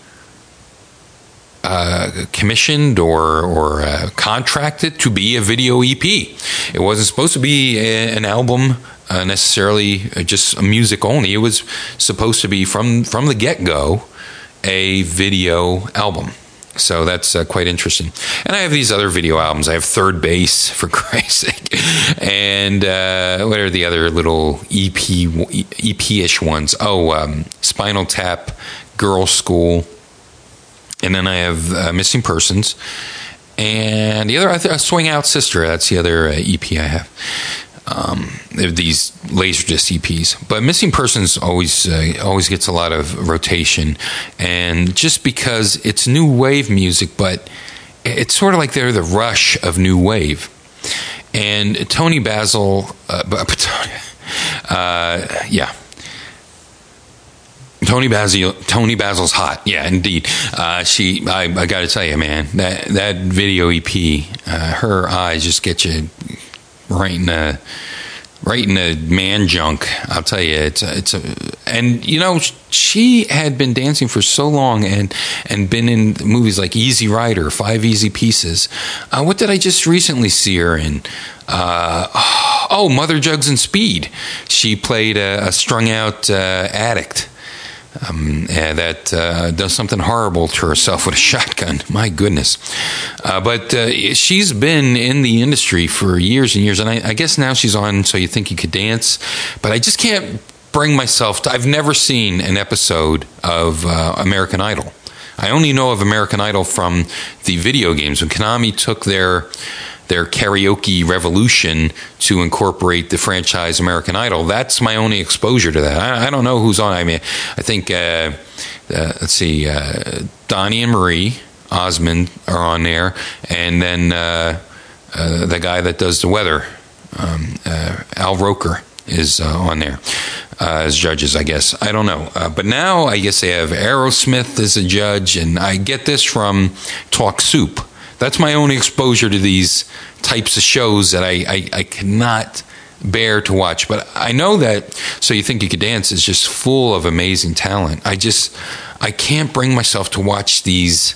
commissioned or contracted to be a video EP. It wasn't supposed to be an album necessarily, just music only. It was supposed to be from the get-go a video album. So that's quite interesting. And I have these other video albums. I have Third Base, for Christ's sake. And what are the other little EP-ish ones? Oh, Spinal Tap, Girl School. And then I have Missing Persons. And the other, Swing Out Sister. That's the other EP I have. These Laserdisc EPs, but Missing Persons always gets a lot of rotation, and just because it's new wave music, but it's sort of like they're the Rush of new wave. And Tony Basil, Tony Basil's hot. Yeah, indeed. I got to tell you, man, that video EP, her eyes just get you right in the right in the man junk. I'll tell you, and you know, she had been dancing for so long and been in movies like Easy Rider, 5 Easy Pieces. What did I just recently see her in? Mother Jugs and Speed. She played a strung out addict. That does something horrible to herself with a shotgun. My goodness. But she's been in the industry for years and years. And I guess now she's on So You Think You Could Dance. But I just can't bring myself to... I've never seen an episode of American Idol. I only know of American Idol from the video games. When Konami took their karaoke revolution to incorporate the franchise American Idol, that's my only exposure to that. I don't know who's on. I mean, I think let's see, Donnie and Marie Osmond are on there, and then the guy that does the weather, Al Roker, is on there as judges, I guess. I don't know, but now I guess they have Aerosmith as a judge, and I get this from Talk Soup. That's my only exposure to these types of shows that I cannot bear to watch. But I know that So You Think You Could Dance is just full of amazing talent. I can't bring myself to watch these.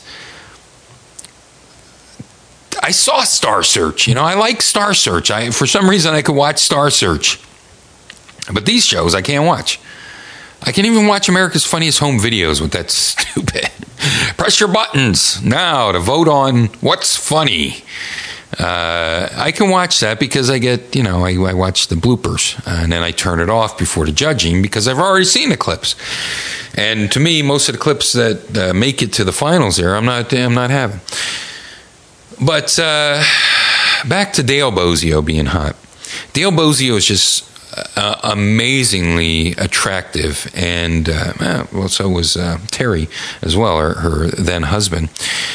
I saw Star Search. You know, I like Star Search. For some reason, I could watch Star Search. But these shows, I can't watch. I can't even watch America's Funniest Home Videos with that stupid. Press your buttons now to vote on what's funny. I can watch that because I get, you know, I watch the bloopers and then I turn it off before the judging because I've already seen the clips. And to me, most of the clips that make it to the finals there, I'm not having. But back to Dale Bozzio being hot. Dale Bozzio is just amazingly attractive, and well, so was Terry as well, her then husband.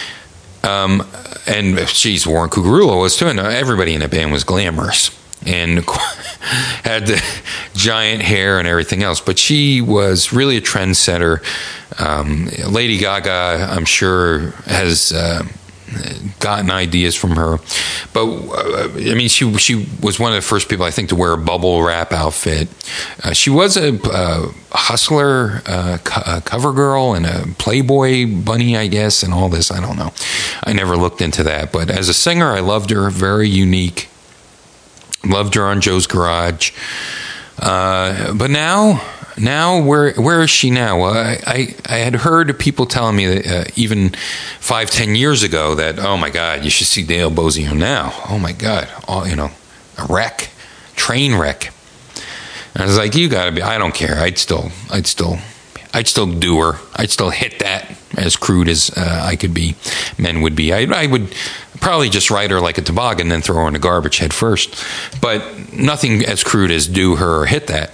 And she's Warren Cucurullo was too, and everybody in the band was glamorous and had the giant hair and everything else. But she was really a trendsetter. Lady Gaga, I'm sure, has gotten ideas from her, but I mean, she was one of the first people I think to wear a bubble wrap outfit. She was a Hustler cover girl and a Playboy bunny, I guess, and all this. I don't know. I never looked into that, but as a singer, I loved her. Very unique. Loved her on Joe's Garage. But now where is she now? Well, I had heard people telling me that even 5-10 years ago that, oh my God, you should see Dale Bozzio now. Oh my God, you know, a wreck, train wreck. And I was like, you gotta be. I don't care. I'd still do her. I'd still hit that, as crude as I could be. Men would be. I would probably just ride her like a toboggan and then throw her in the garbage head first. But nothing as crude as do her or hit that.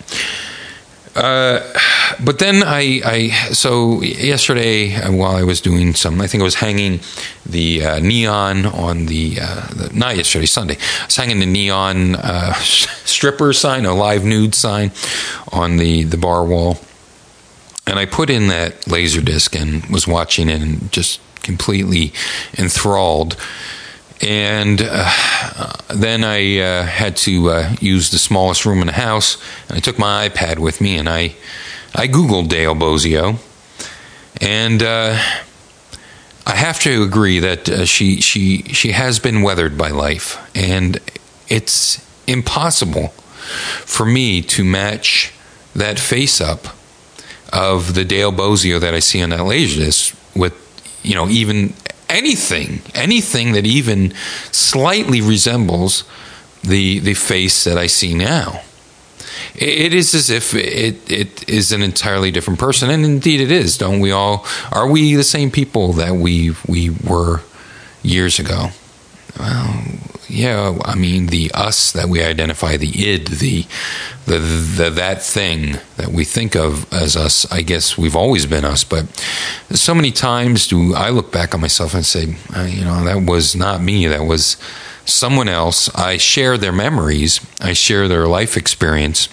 But then so yesterday while I was doing something, I think I was hanging the neon on not yesterday, Sunday. I was hanging the neon stripper sign, a live nude sign on the bar wall. And I put in that Laserdisc and was watching it and just completely enthralled. And then I had to use the smallest room in the house, and I took my iPad with me, and I Googled Dale Bozzio, and I have to agree that she has been weathered by life, and it's impossible for me to match that face up of the Dale Bozzio that I see on that Laserdisc with, you know, even anything that even slightly resembles the face that I see now. It is as if it is an entirely different person, and indeed it is. Don't we all? Are we the same people that we were years ago? Well, yeah. I mean, the us that we identify, the id, the that thing that we think of as us. I guess we've always been us, but so many times do I look back on myself and say, you know, that was not me. That was someone else. I share their memories. I share their life experience.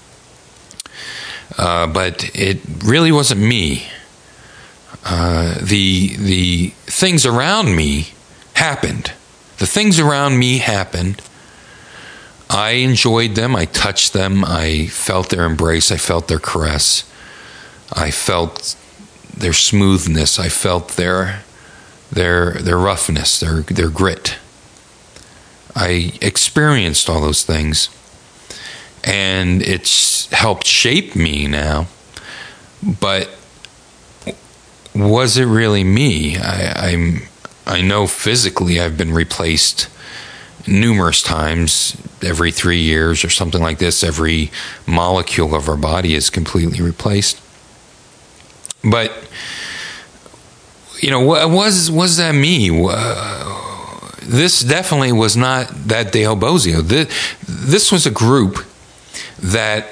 But it really wasn't me. The things around me happened. The things around me happened. I enjoyed them. I touched them. I felt their embrace. I felt their caress. I felt their smoothness. I felt their roughness, their grit. I experienced all those things, and it's helped shape me now. But was it really me? I know physically I've been replaced numerous times, every 3 years or something like this. Every molecule of our body is completely replaced. But, was that me? This definitely was not that De Albosio. This was a group that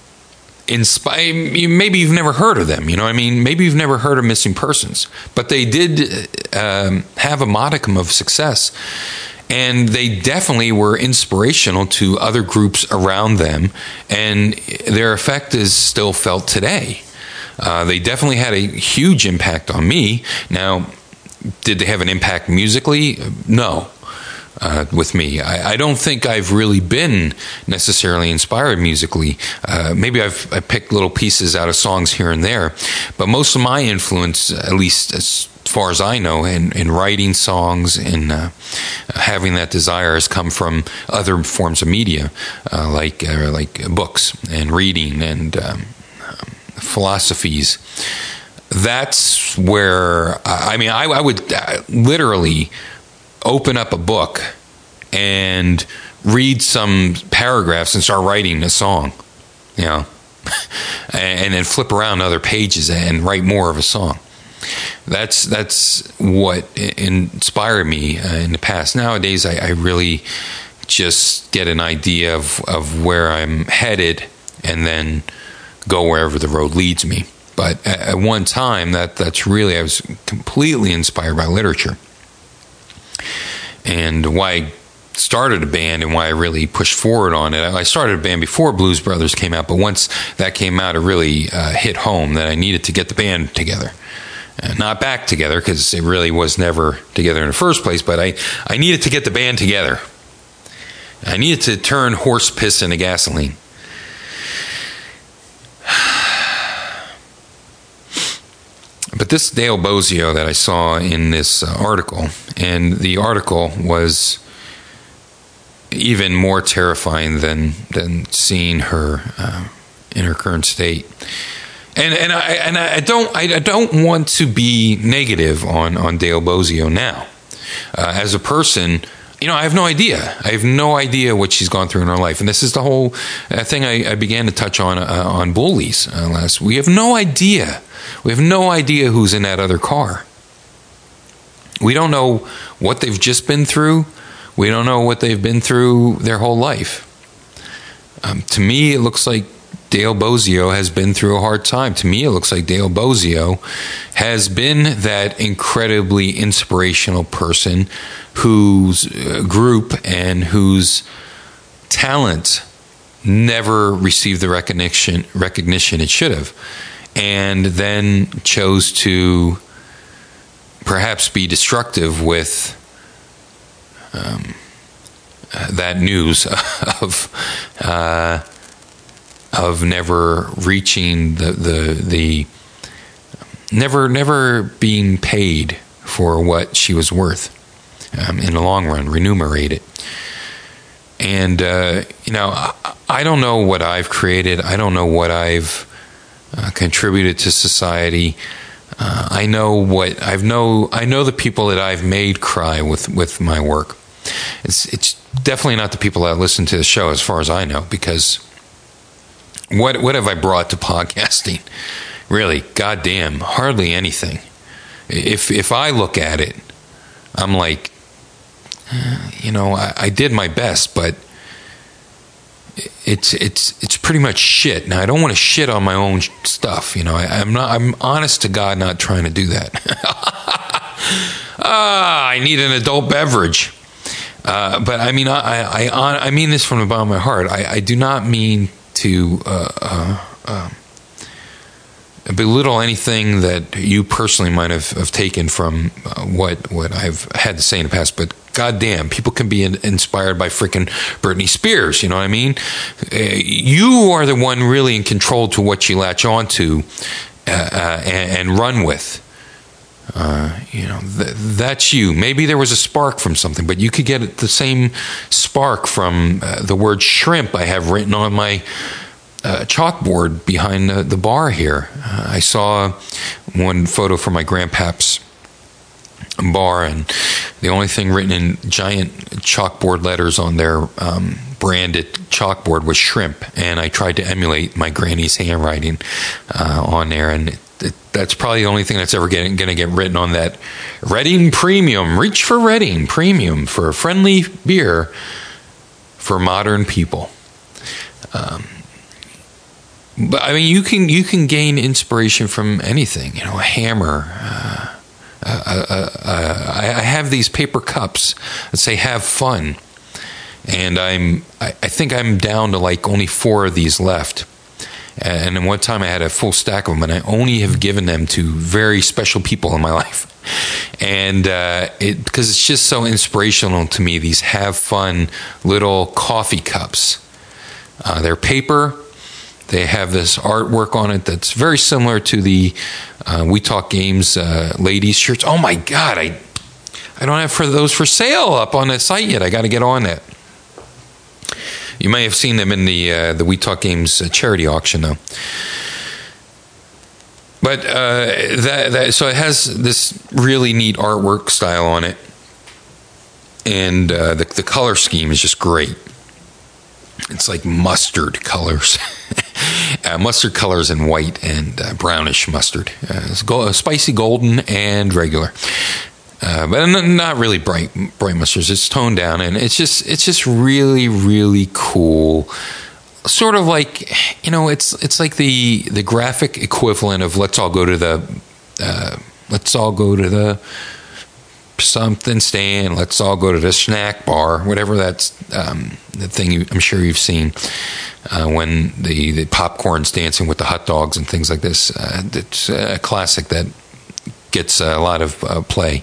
maybe you've never heard of them, you know what I mean? Maybe you've never heard of Missing Persons, but they did have a modicum of success, and they definitely were inspirational to other groups around them, and their effect is still felt today. They definitely had a huge impact on me. Now, did they have an impact musically? No. With me, I don't think I've really been necessarily inspired musically. Maybe I picked little pieces out of songs here and there, but most of my influence, at least as far as I know, in writing songs and having that desire, has come from other forms of media, like books and reading and philosophies. That's where I would literally open up a book and read some paragraphs and start writing a song, and then flip around other pages and write more of a song. That's what inspired me in the past. Nowadays, I really just get an idea of where I'm headed and then go wherever the road leads me. But at one time, that's really, I was completely inspired by literature. And why I started a band and why I really pushed forward on it. I started a band before Blues Brothers came out, but once that came out, it really hit home that I needed to get the band together. Not back together, because it really was never together in the first place, but I needed to get the band together. I needed to turn horse piss into gasoline. But this De Albosio that I saw in this article, and the article was even more terrifying than seeing her in her current state. And I don't want to be negative on De Albosio now. As a person, I have no idea. I have no idea what she's gone through in her life. And this is the whole thing I began to touch on bullies last. We have no idea. We have no idea who's in that other car. We don't know what they've just been through. We don't know what they've been through their whole life. To me, it looks like De Albosio has been through a hard time. To me, it looks like De Albosio has been that incredibly inspirational person whose group and whose talent never received the recognition it should have, and then chose to perhaps be destructive with that news of never reaching the never being paid for what she was worth in the long run, remunerated. And I don't know what I've created. I don't know what I've contributed to society. I know the people that I've made cry with my work. It's definitely not the people that listen to the show, as far as I know, because what have I brought to podcasting? Really, goddamn, hardly anything. If I look at it, I'm like, I did my best, but it's pretty much shit. Now, I don't want to shit on my own stuff. I'm honest to God not trying to do that. I need an adult beverage. But I mean, I mean this from the bottom of my heart. I do not mean to belittle anything that you personally might have taken from what I've had to say in the past. But goddamn, people can be inspired by freaking Britney Spears. You know what I mean? You are the one really in control to what you latch onto and run with. That's you. Maybe there was a spark from something, but you could get the same spark from the word shrimp I have written on my chalkboard behind the bar here. I saw one photo from my grandpa's bar, and the only thing written in giant chalkboard letters on their branded chalkboard was shrimp, and I tried to emulate my granny's handwriting on there, and that's probably the only thing that's ever going to get written on that. Redding Premium. Reach for Redding Premium for a friendly beer for modern people. But I mean, you can gain inspiration from anything. You know, a hammer. I have these paper cups that say "Have fun," and I think I'm down to like only 4 of these left. And then one time I had a full stack of them, and I only have given them to very special people in my life. And because it's just so inspirational to me, these Have Fun little coffee cups. They're paper. They have this artwork on it that's very similar to the We Talk Games ladies shirts. Oh my God, I don't have those for sale up on the site yet. I got to get on that. You may have seen them in the We Talk Games charity auction, though. But so it has this really neat artwork style on it, and the color scheme is just great. It's like mustard colors, mustard colors in white and brownish mustard, spicy golden and regular. But not really bright mustards. It's toned down, and it's just really, really cool. Sort of like, it's like the graphic equivalent of let's all go to the something stand. Let's all go to the snack bar, whatever that's the thing. I'm sure you've seen when the popcorn's dancing with the hot dogs and things like this. It's a classic that gets a lot of play.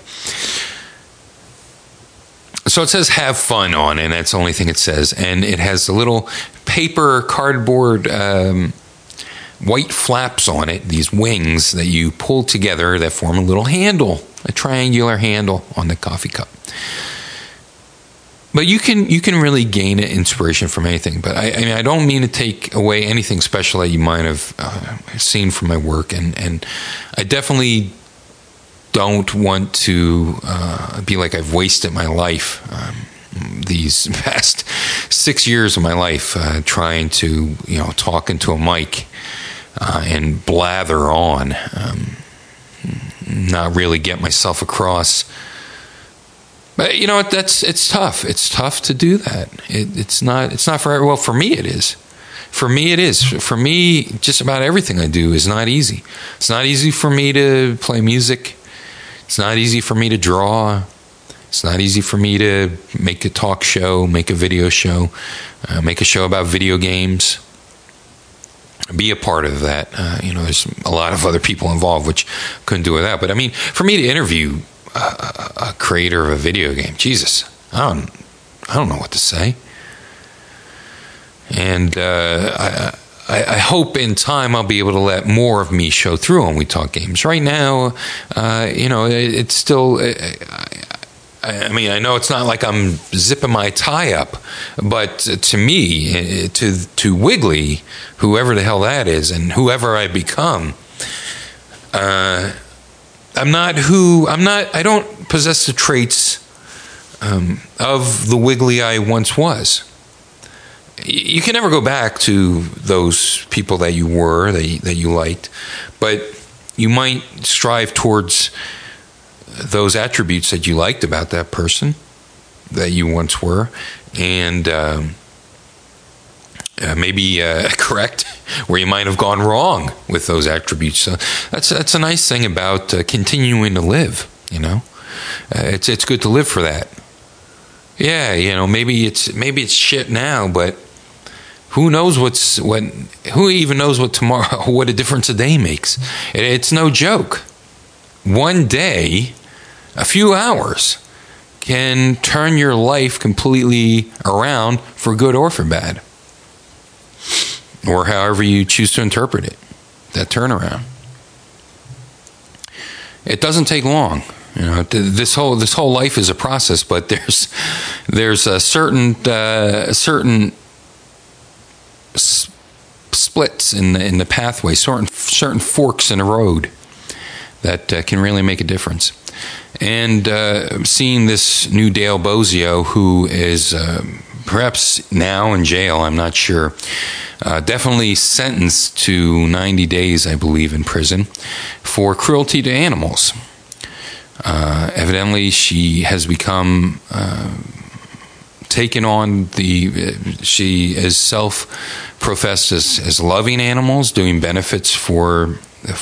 So it says "Have Fun" on it, and that's the only thing it says. And it has a little paper cardboard white flaps on it, these wings that you pull together that form a little handle, a triangular handle on the coffee cup. But you can really gain inspiration from anything. But I don't mean to take away anything special that you might have seen from my work, and I definitely don't want to be like I've wasted my life, these past 6 years of my life, trying to talk into a mic and blather on, not really get myself across. But it's tough. It's tough to do that. It's not for everyone. Well, for me it is. For me it is. For me, just about everything I do is not easy. It's not easy for me to play music. It's not easy for me to draw. It's not easy for me to make a talk show, make a video show, make a show about video games, be a part of that. There's a lot of other people involved, which couldn't do without. But I mean, for me to interview a creator of a video game, Jesus, I don't know what to say. And I hope in time I'll be able to let more of me show through on We Talk Games. Right now, it's still. I mean, I know it's not like I'm zipping my tie up, but to me, to Wiggly, whoever the hell that is, and whoever I become, I don't possess the traits of the Wiggly I once was. You can never go back to those people that you were, that you liked, but you might strive towards those attributes that you liked about that person that you once were, and maybe correct where you might have gone wrong with those attributes. So that's a nice thing about continuing to live. It's good to live for that. Yeah, maybe it's shit now, but who knows who even knows what tomorrow, what a difference a day makes. It's no joke. One day, a few hours can turn your life completely around for good or for bad, or however you choose to interpret it, that turnaround. It doesn't take long. This whole life is a process, but there's a certain splits in the pathway, certain forks in the road that can really make a difference. And seeing this new Dale Bozzio, who is perhaps now in jail, I'm not sure, definitely sentenced to 90 days, I believe, in prison for cruelty to animals. Evidently, she has become taken on she is self-professed as loving animals, doing benefits for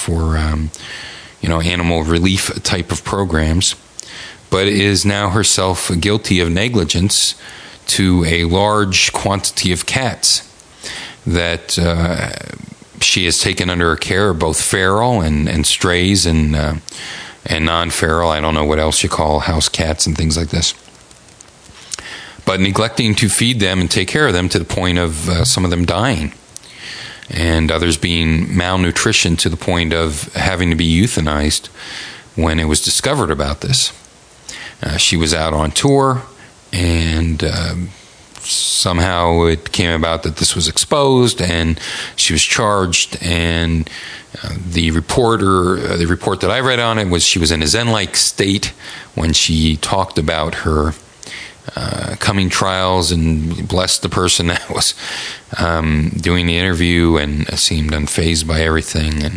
animal relief type of programs, but is now herself guilty of negligence to a large quantity of cats that she has taken under her care, both feral and strays and non-feral. I don't know what else you call house cats and things like this. But neglecting to feed them and take care of them to the point of some of them dying, and others being malnutrition to the point of having to be euthanized when it was discovered about this. She was out on tour, and somehow it came about that this was exposed, and she was charged. And the report that I read on it was she was in a Zen-like state when she talked about her coming trials, and blessed the person that was doing the interview, and seemed unfazed by everything, and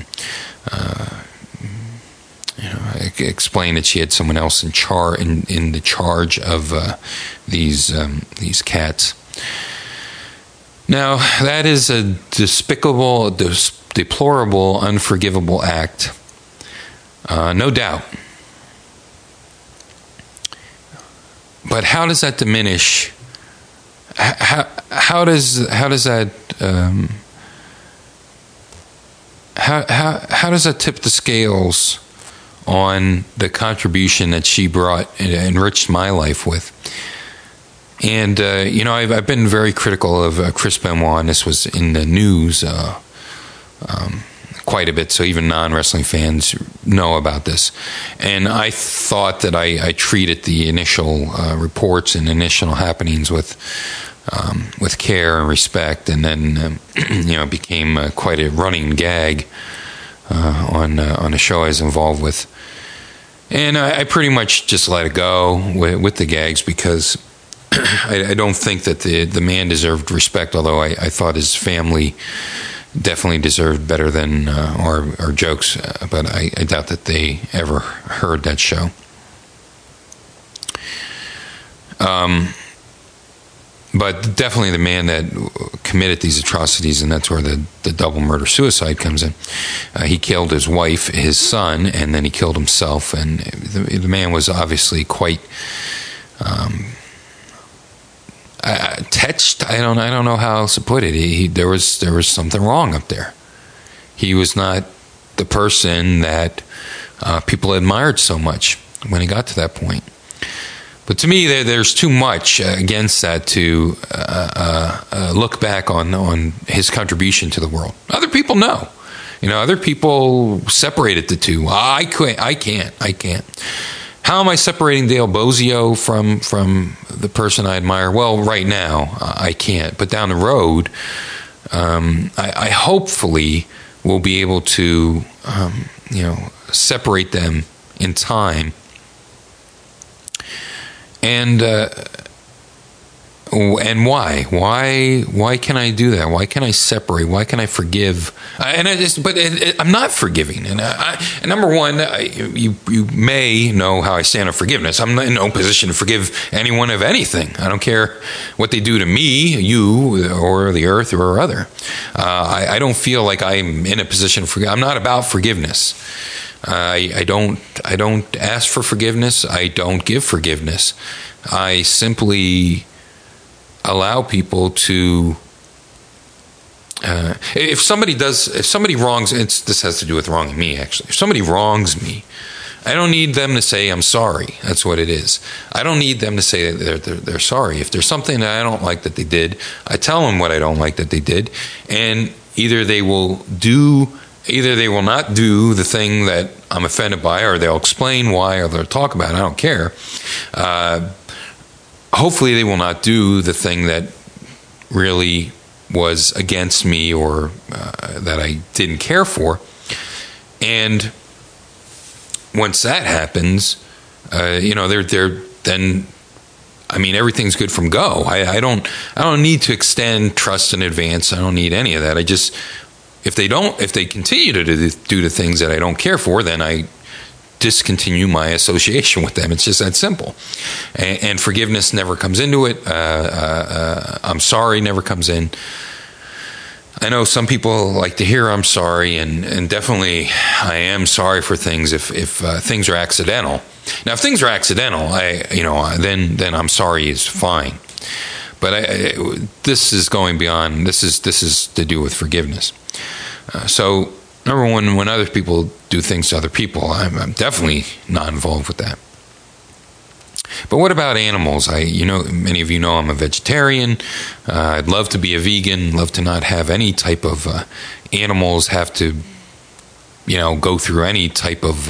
explained that she had someone else in the charge of these cats. Now, that is a despicable, deplorable, unforgivable act, no doubt. But how does that diminish? How does that how does that tip the scales on the contribution that she brought and enriched my life with? And I've been very critical of Chris Benoit, and this was in the news quite a bit, so even non-wrestling fans know about this. And I thought that I treated the initial reports and initial happenings with care and respect, and then it became quite a running gag on a show I was involved with. And I pretty much just let it go with the gags, because I don't think that the man deserved respect, although I thought his family definitely deserved better than our jokes, but I doubt that they ever heard that show. But definitely the man that committed these atrocities, and that's where the double murder-suicide comes in. He killed his wife, his son, and then he killed himself, and the man was obviously quite touched. I don't know how else to put it. There was something wrong up there. He was not the person that people admired so much when he got to that point. But to me, there's too much against that to look back on his contribution to the world. Other people know. Other people separated the two. I can't. How am I separating Dale Bozzio from the person I admire? Well, right now, I can't. But down the road, I hopefully will be able to, separate them in time. And why? Why can I do that? Why can I separate? Why can I forgive? I'm not forgiving. And number one, you may know how I stand on forgiveness. I'm in no position to forgive anyone of anything. I don't care what they do to me, you, or the earth, or other. I don't feel like I'm in a position to forgive. I'm not about forgiveness. I don't ask for forgiveness. I don't give forgiveness. I simply allow people to. If somebody wrongs, this has to do with wronging me. Actually, if somebody wrongs me, I don't need them to say I'm sorry. That's what it is. I don't need them to say that they're sorry. If there's something that I don't like that they did, I tell them what I don't like that they did, and either they will not do the thing that I'm offended by, or they'll explain why, or they'll talk about it. I don't care. Hopefully they will not do the thing that really was against me, or that I didn't care for. And once that happens, they're then, I mean, everything's good from go. I don't need to extend trust in advance. I don't need any of that. I just, if they continue to do the things that I don't care for, then I discontinue my association with them. It's just that simple. And forgiveness never comes into it. I'm sorry never comes in. I know some people like to hear I'm sorry, and definitely I am sorry for things if things are accidental. Now, if things are accidental, then I'm sorry is fine. But this is going beyond. This is to do with forgiveness. So, number one, when other people do things to other people, I'm definitely not involved with that. But what about animals? Many of you know I'm a vegetarian. I'd love to be a vegan. Love to not have any type of animals have to, go through any type of,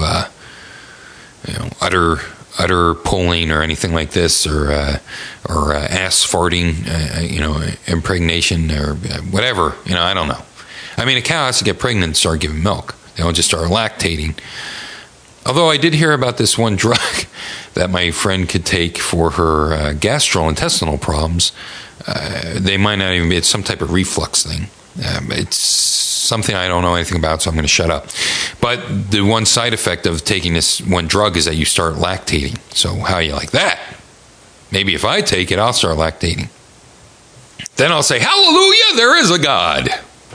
utter pulling or anything like this, or ass farting, impregnation or whatever. I don't know. I mean, a cow has to get pregnant and start giving milk. They don't just start lactating. Although I did hear about this one drug that my friend could take for her gastrointestinal problems. They might not even be, it's some type of reflux thing. It's something I don't know anything about, so I'm going to shut up. But the one side effect of taking this one drug is that you start lactating. So how you like that? Maybe if I take it, I'll start lactating. Then I'll say, hallelujah, there is a God.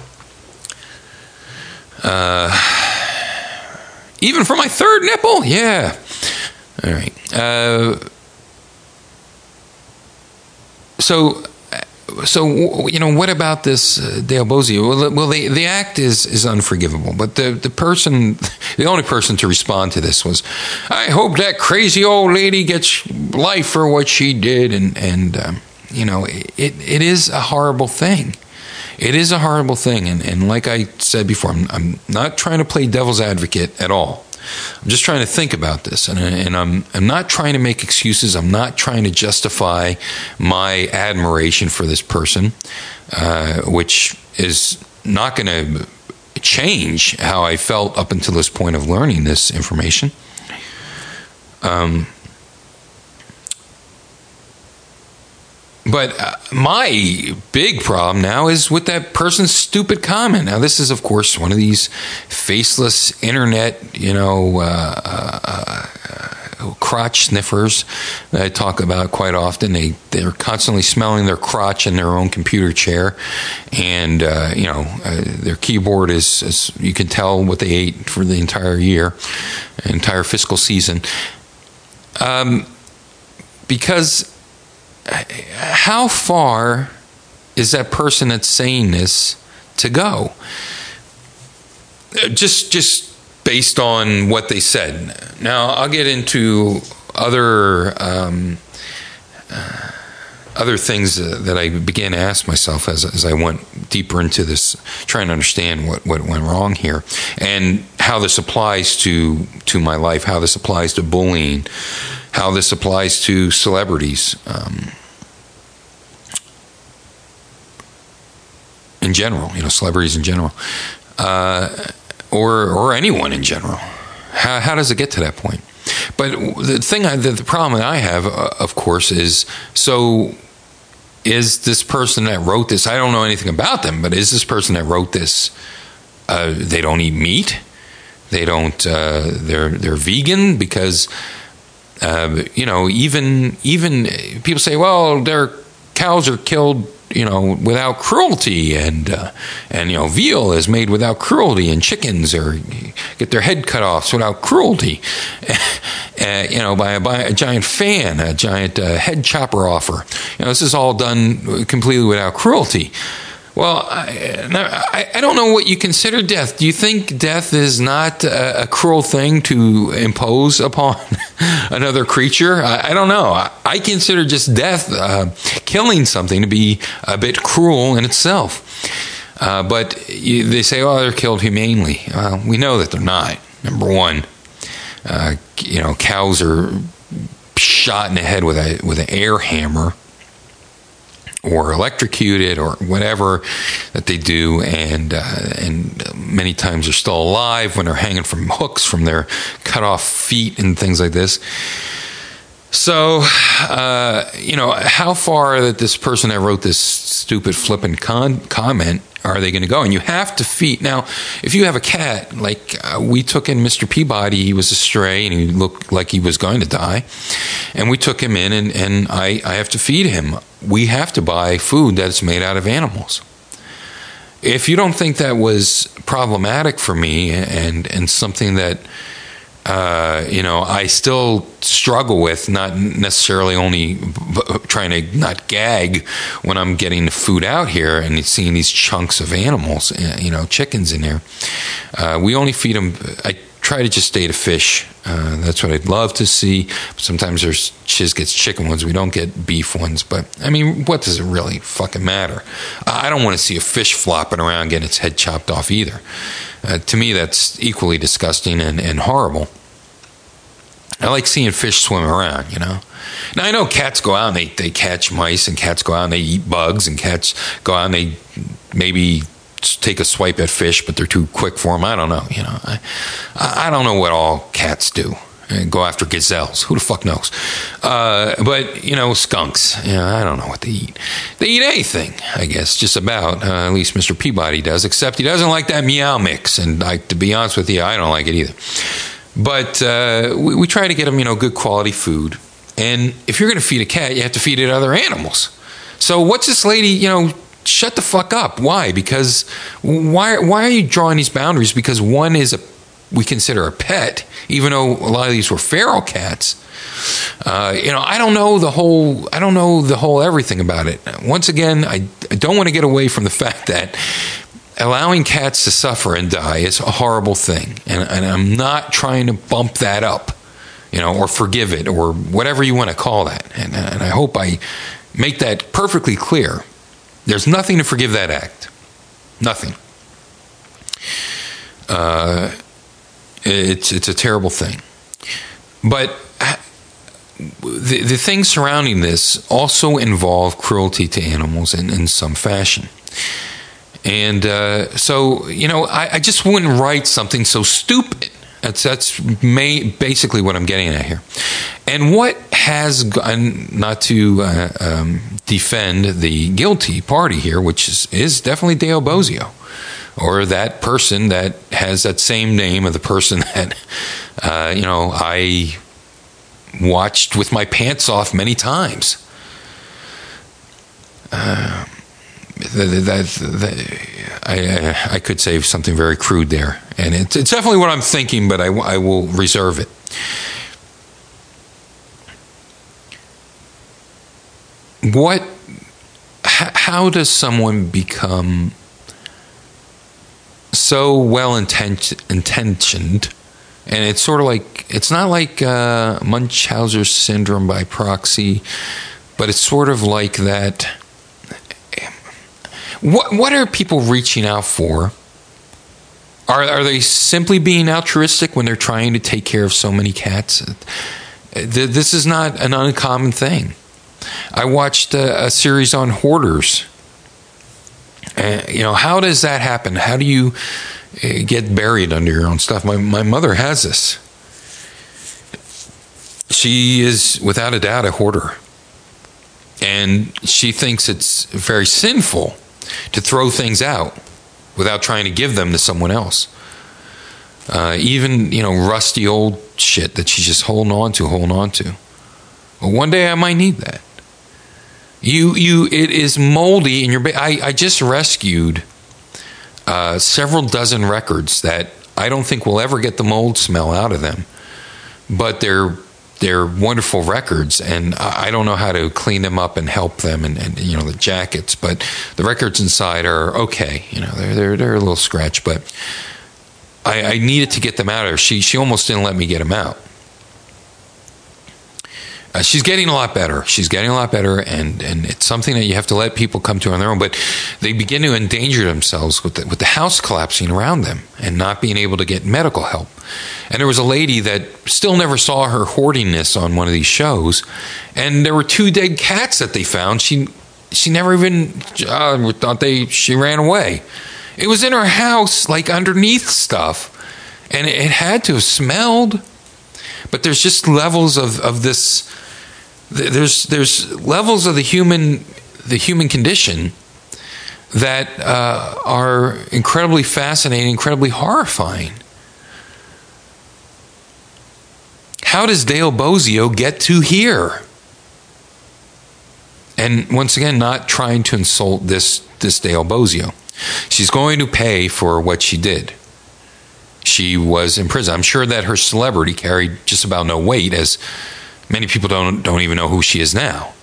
Even for my third nipple? Yeah. All right. So what about this Dale Bozier? Well, the act is unforgivable, but the only person to respond to this was, I hope that crazy old lady gets life for what she did, and it is a horrible thing. It is a horrible thing, and like I said before, I'm not trying to play devil's advocate at all. I'm just trying to think about this, and I'm not trying to make excuses. I'm not trying to justify my admiration for this person, which is not going to change how I felt up until this point of learning this information. But my big problem now is with that person's stupid comment. Now, this is, of course, one of these faceless internet, crotch sniffers that I talk about quite often. They're constantly smelling their crotch in their own computer chair, and their keyboard is you can tell what they ate for the entire year, entire fiscal season, because. How far is that person that's saying this to go? Just based on what they said. Now, I'll get into other things that I began to ask myself as I went deeper into this, trying to understand what went wrong here, and how this applies to my life, how this applies to bullying, how this applies to celebrities in general, celebrities in general, or anyone in general. How does it get to that point? But the problem that I have, of course, is, so is this person that wrote this, I don't know anything about them, but is this person that wrote this, they don't eat meat? They don't, they're vegan because, even people say, well, their cows are killed, without cruelty, and veal is made without cruelty, and chickens get their head cut off without cruelty, by a giant fan, a giant head chopper offer. This is all done completely without cruelty. Well, I don't know what you consider death. Do you think death is not a cruel thing to impose upon another creature? I don't know. I consider just death, killing something, to be a bit cruel in itself. But they say, oh, they're killed humanely. We know that they're not. Number one, cows are shot in the head with an air hammer, or electrocuted, or whatever that they do, and many times they're still alive when they're hanging from hooks from their cut off feet and things like this. So, how far that this person that wrote this stupid flippant comment are they going to go? And you have to feed. Now, if you have a cat, like we took in Mr. Peabody, he was a stray and he looked like he was going to die. And we took him in and I have to feed him. We have to buy food that's made out of animals. If you don't think that was problematic for me and something that, I still struggle with, not necessarily only trying to not gag when I'm getting the food out here and seeing these chunks of animals, chickens in there. We only feed them. I try to just stay to fish. That's what I'd love to see. Sometimes there's Chiz gets chicken ones. We don't get beef ones. But, I mean, what does it really fucking matter? I don't want to see a fish flopping around getting its head chopped off either. To me, that's equally disgusting and horrible. I like seeing fish swim around, Now, I know cats go out and they catch mice, and cats go out and they eat bugs, and cats go out and they maybe take a swipe at fish, but they're too quick for them. I don't know, I don't know what all cats do. And go after gazelles. Who the fuck knows? But, skunks. I don't know what they eat. They eat anything, I guess, just about. At least Mr. Peabody does, except he doesn't like that meow mix. And to be honest with you, I don't like it either. But we try to get them, good quality food. And if you're going to feed a cat, you have to feed it other animals. So what's this lady, shut the fuck up. Why? Because why are you drawing these boundaries? Because one is we consider a pet, even though a lot of these were feral cats. I don't know the whole everything about it. Once again, I don't want to get away from the fact that allowing cats to suffer and die is a horrible thing. And I'm not trying to bump that up, or forgive it, or whatever you want to call that. And I hope I make that perfectly clear. There's nothing to forgive that act. Nothing. It's a terrible thing. But the things surrounding this also involve cruelty to animals in some fashion. And so, I just wouldn't write something so stupid. That's basically what I'm getting at here. And what has, not to defend the guilty party here, which is definitely Dale Bozio, or that person that has that same name of the person that, I watched with my pants off many times. I could say something very crude there, and it's definitely what I'm thinking, but I will reserve it. How does someone become so well intentioned? And it's sort of like, it's not like Munchausen syndrome by proxy, but it's sort of like that. What are people reaching out for? Are they simply being altruistic when they're trying to take care of so many cats? This is not an uncommon thing. I watched a series on hoarders. How does that happen? How do you get buried under your own stuff? My mother has this. She is, without a doubt, a hoarder. And she thinks it's very sinful to throw things out without trying to give them to someone else. Even, rusty old shit that she's just holding on to. Well, one day I might need that. It is moldy in your I just rescued several dozen records that I don't think will ever get the mold smell out of them, but they're they're wonderful records, and I don't know how to clean them up and help them, and the jackets, but the records inside are okay. They're a little scratched, but I needed to get them out of her. She almost didn't let me get them out. She's getting a lot better. And it's something that you have to let people come to on their own. But they begin to endanger themselves with the house collapsing around them and not being able to get medical help. And there was a lady that still never saw her hoardingness on one of these shows, and there were 2 dead cats that they found. She never even thought she ran away. It was in her house, like underneath stuff, and it had to have smelled. But there's just levels of this. There's levels of the human condition that are incredibly fascinating, incredibly horrifying. How does Dale Bozzio get to here? And once again, not trying to insult this Dale Bozzio. She's going to pay for what she did. She was in prison. I'm sure that her celebrity carried just about no weight, as many people don't even know who she is now.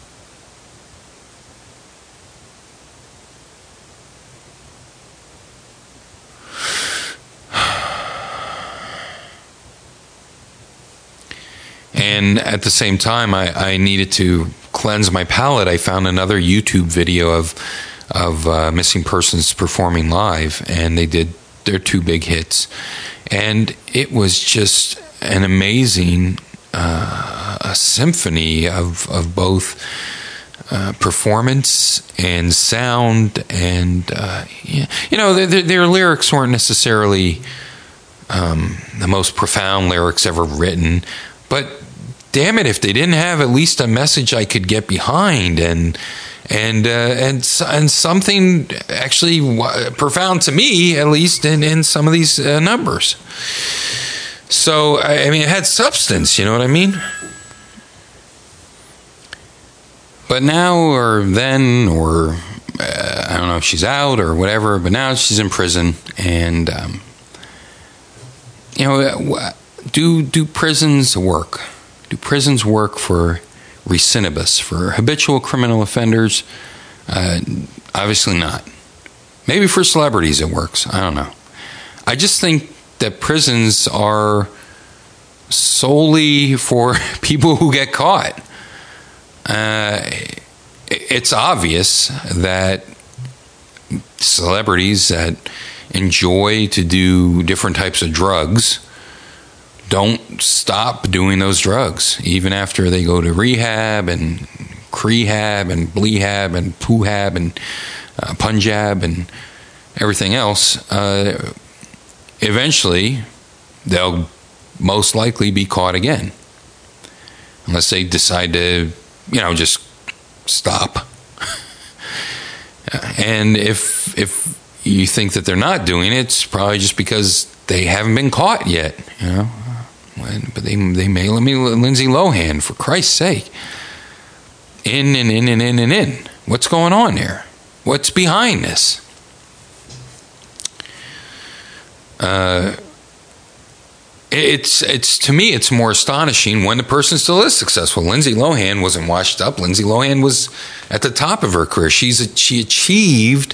And at the same time, I needed to cleanse my palate. I found another YouTube video of missing persons performing live, and they did their 2 big hits. And it was just an amazing a symphony of both performance and sound, and their lyrics weren't necessarily the most profound lyrics ever written, but damn it, if they didn't have at least a message I could get behind, and something actually profound to me, at least in some of these numbers. So, I mean, it had substance, you know what I mean? But now or then, or I don't know if she's out or whatever, but now she's in prison. And, do prisons work? Do prisons work for recidivists, for habitual criminal offenders? Obviously not. Maybe for celebrities it works. I don't know. I just think that prisons are solely for people who get caught. It's obvious that celebrities that enjoy to do different types of drugs don't stop doing those drugs, even after they go to rehab and crehab and blehab and poohab and punjab and everything else. Eventually, they'll most likely be caught again, unless they decide to, just stop. And if you think that they're not doing it, it's probably just because they haven't been caught yet, But they may. Let me, Lindsay Lohan, for Christ's sake, in. What's going on there? What's behind this? It's to me, it's more astonishing when the person still is successful. Lindsay Lohan wasn't washed up. Lindsay Lohan was at the top of her career. She achieved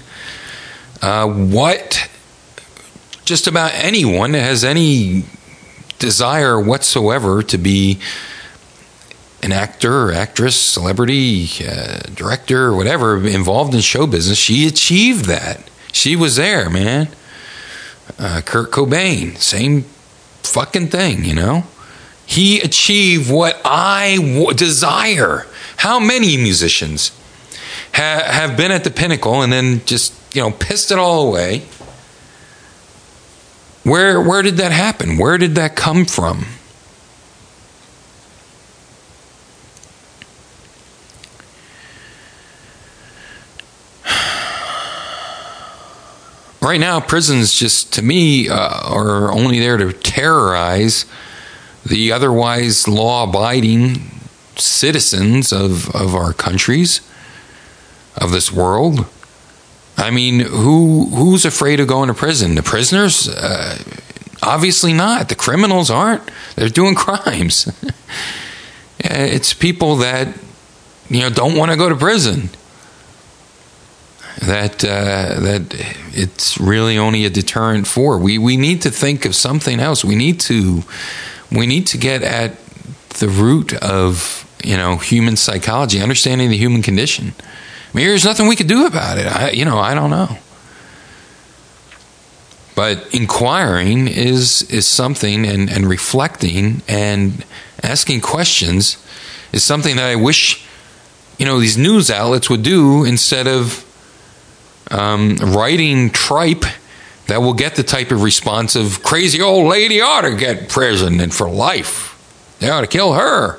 what just about anyone that has any desire whatsoever to be an actor or actress, celebrity, director, or whatever, involved in show business. She achieved that. She was there, man. Kurt Cobain, same fucking thing, He achieved what I desire. How many musicians have been at the pinnacle and then just, pissed it all away? Where did that happen? Where did that come from? Right now, prisons just, to me, are only there to terrorize the otherwise law-abiding citizens of our countries, of this world. I mean, who's afraid of going to prison? The prisoners? Obviously not. The criminals aren't. They're doing crimes. It's people that, don't want to go to prison. That it's really only a deterrent for. We need to think of something else. We need to get at the root of human psychology, understanding the human condition. I mean, there's nothing we could do about it. I don't know. But inquiring is something, and reflecting and asking questions is something that I wish these news outlets would do, instead of writing tripe that will get the type of response of crazy old lady ought to get prison and for life. They ought to kill her.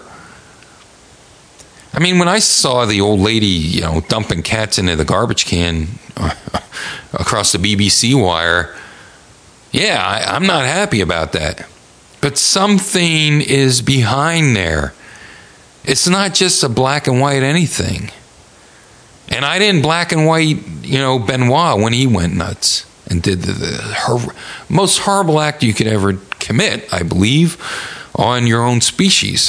I mean, when I saw the old lady, dumping cats into the garbage can across the BBC wire, yeah, I'm not happy about that. But something is behind there. It's not just a black and white anything. And I didn't black and white, Benoit when he went nuts and did the most horrible act you could ever commit, I believe, on your own species,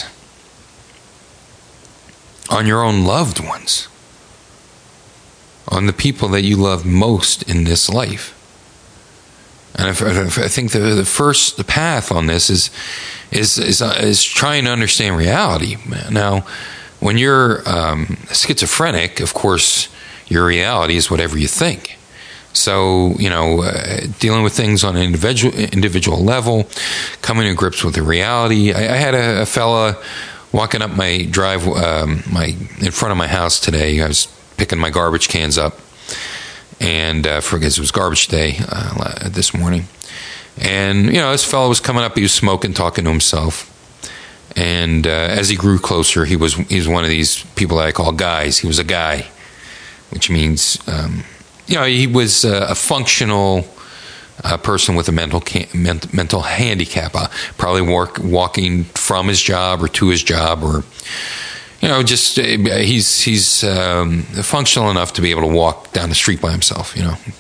on your own loved ones, on the people that you love most in this life. And I think the path on this is trying to understand reality. Now, when you're schizophrenic, of course, your reality is whatever you think. So, dealing with things on an individual level, coming to grips with the reality. I had a fella walking up my drive, in front of my house today. I was picking my garbage cans up, and because it was garbage day this morning. And, this fellow was coming up. He was smoking, talking to himself. And as he grew closer, he was one of these people that I call guys. He was a guy, which means, he was a functional person with a mental handicap, probably walking from his job or to his job, or just he's functional enough to be able to walk down the street by himself,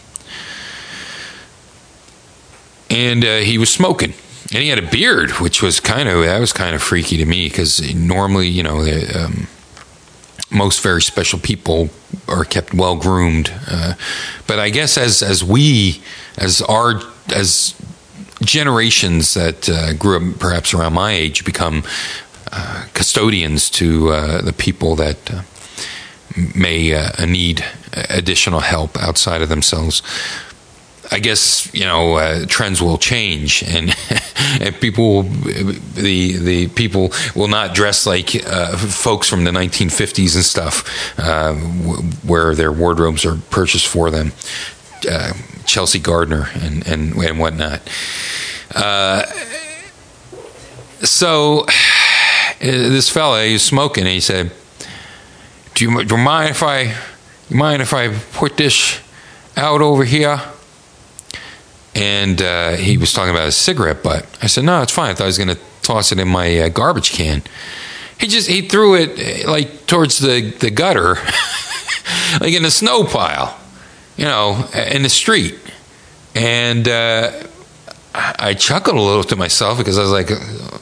And he was smoking. And he had a beard, which was kind of freaky to me, because normally, most very special people are kept well groomed. But I guess as generations that grew up perhaps around my age become custodians to the people that may need additional help outside of themselves, I guess trends will change, and people, the people will not dress like folks from the 1950s and stuff, where their wardrobes are purchased for them, Chelsea Gardner and whatnot. So this fella, he was smoking, and he said, "Do you mind if I put this out over here?" And he was talking about a cigarette butt. I said, "No, it's fine." I thought he was going to toss it in my garbage can. He threw it like towards the gutter, like in the snow pile, in the street. And I chuckled a little to myself, because I was like,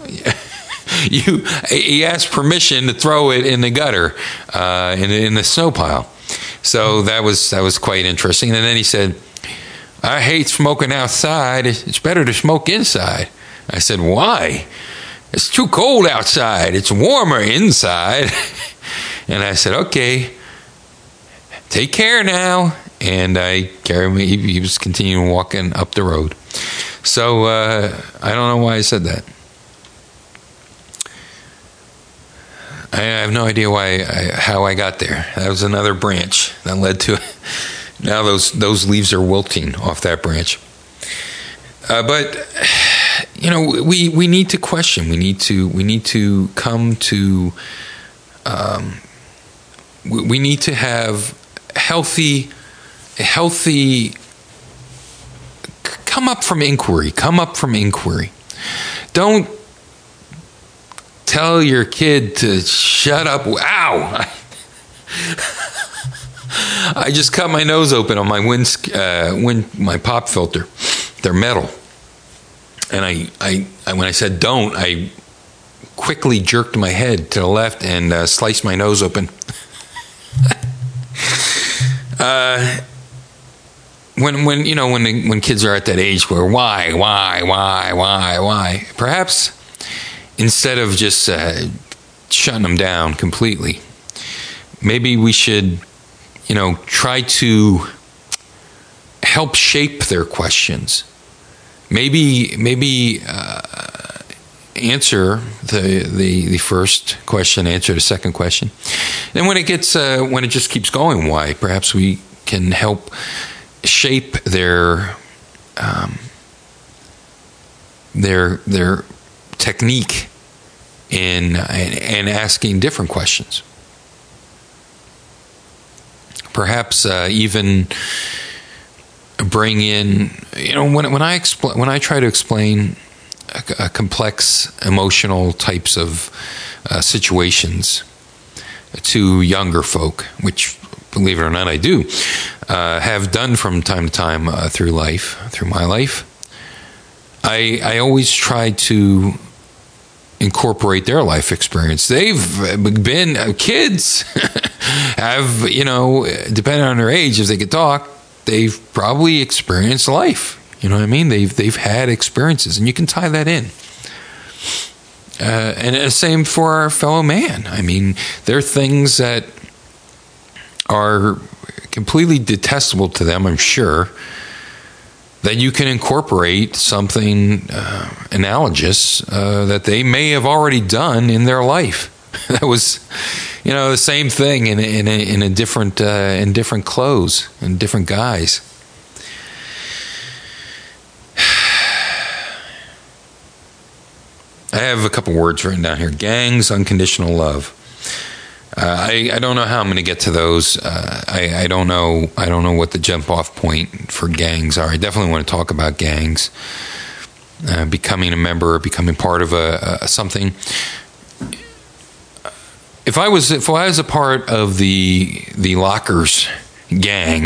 he asked permission to throw it in the gutter, in the snow pile. So that was quite interesting. And then he said, "I hate smoking outside. It's better to smoke inside." I said, "Why?" "It's too cold outside. It's warmer inside." And I said, "Okay, take care now." And I carried him. He was continuing walking up the road. So I don't know why I said that. I have no idea how I got there. That was another branch that led to it. Now those leaves are wilting off that branch. But we need to question. We need to come to. We need to have healthy. Come up from inquiry. Don't tell your kid to shut up. Ow! I just cut my nose open on my my pop filter. They're metal. And I when I said don't, I quickly jerked my head to the left and sliced my nose open. When kids are at that age where why, perhaps instead of just shutting them down completely, maybe we should, try to help shape their questions. Maybe answer the first question, answer the second question. Then when it just keeps going, why? Perhaps we can help shape their technique in asking different questions. Perhaps even bring in, when I try to explain a complex emotional types of situations to younger folk, which, believe it or not, I do have done from time to time through my life. I always try to incorporate their life experience. They've been kids have, depending on their age, if they could talk, they've probably experienced life. You know what I mean? They've had experiences, and you can tie that in. And the same for our fellow man. I mean, there are things that are completely detestable to them, I'm sure, that you can incorporate something analogous that they may have already done in their life. That was, the same thing in a different in different clothes and different guys. I have a couple words written down here. Gangs, unconditional love. I don't know how I'm going to get to those. I don't know what the jump off point for gangs are. I definitely want to talk about gangs, becoming a member, becoming part of a something. If I was a part of the Lockers gang,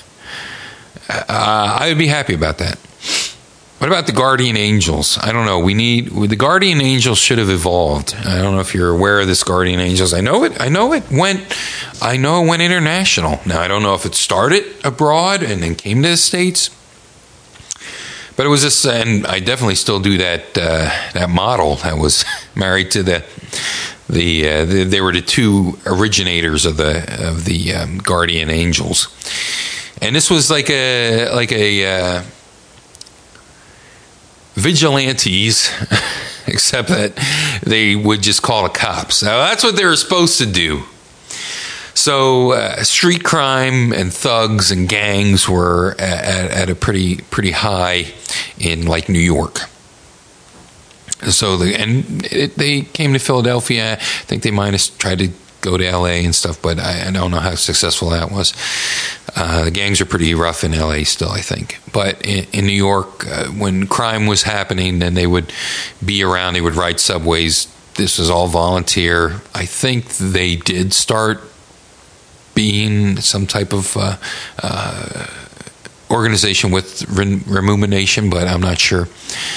I would be happy about that. What about the Guardian Angels? I don't know. The Guardian Angels should have evolved. I don't know if you're aware of this Guardian Angels. I know it went international. Now, I don't know if it started abroad and then came to the States. But it was this, and I definitely still do that model that was married to they were the two originators of the Guardian Angels. And this was like a vigilantes, except that they would just call the cops. Now, that's what they were supposed to do. So street crime and thugs and gangs were at a pretty high in like New York. So they came to Philadelphia. I think they might have tried to go to LA and stuff, but I don't know how successful that was. The gangs are pretty rough in LA still, I think. But in New York, when crime was happening, then they would be around, they would ride subways. This was all volunteer. I think they did start being some type of organization with remuneration, but I'm not sure.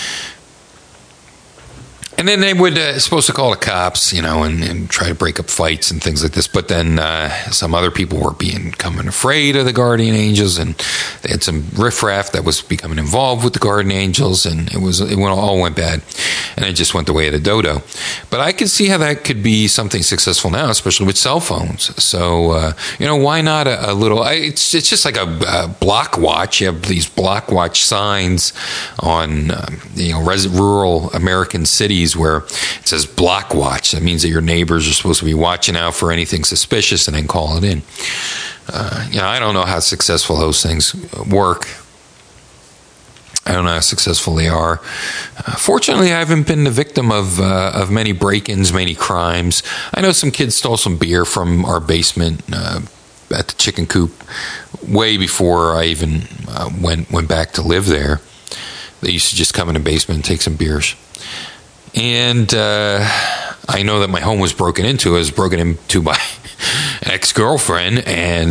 And then they would supposed to call the cops, and try to break up fights and things like this. But then some other people were becoming afraid of the Guardian Angels, and they had some riffraff that was becoming involved with the Guardian Angels, and it all went bad, and it just went the way of the dodo. But I could see how that could be something successful now, especially with cell phones. So why not a little? It's just like a block watch. You have these block watch signs on rural American cities where it says block watch. That means that your neighbors are supposed to be watching out for anything suspicious and then call it in. I don't know how successful those things work. I don't know how successful they are. Fortunately, I haven't been the victim of many break-ins, many crimes. I know some kids stole some beer from our basement at the chicken coop way before I even went back to live there. They used to just come in the basement and take some beers. And I know that my home was broken into. It was broken into by an ex-girlfriend and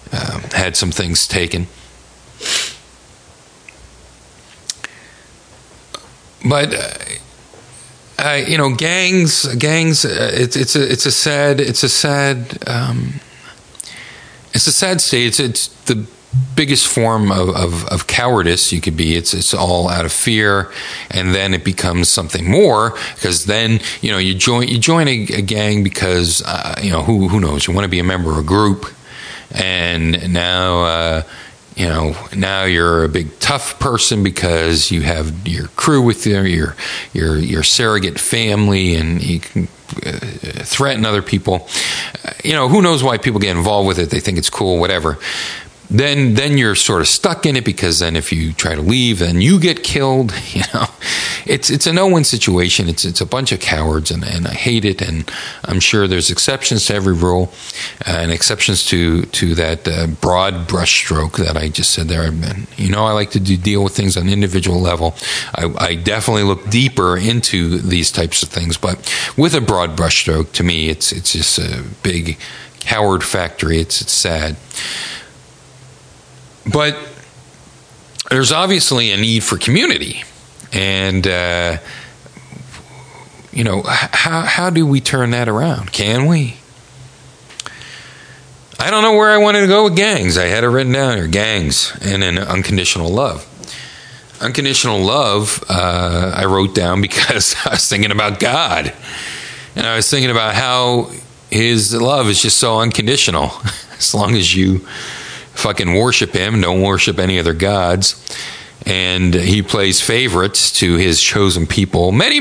had some things taken. but gangs. It's a sad state. It's the biggest form of cowardice you could be. It's all out of fear, and then it becomes something more, because then you join a gang because who knows, you want to be a member of a group, and now now you're a big tough person because you have your crew with you, your surrogate family, and you can threaten other people. Who knows why people get involved with it? They think it's cool, whatever. Then you're sort of stuck in it, because then if you try to leave, then you get killed. It's a no-win situation. It's a bunch of cowards, and I hate it. And I'm sure there's exceptions to every rule, and exceptions to that broad brushstroke that I just said there. And I like to deal with things on an individual level. I definitely look deeper into these types of things, but with a broad brushstroke, to me, it's just a big coward factory. It's sad. But there's obviously a need for community, and how do we turn that around? Can we? I don't know where I wanted to go with gangs. I had it written down here: gangs and then unconditional love. Unconditional love, I wrote down because I was thinking about God, and I was thinking about how His love is just so unconditional. As long as you fucking worship Him, don't worship any other gods, and He plays favorites to His chosen people many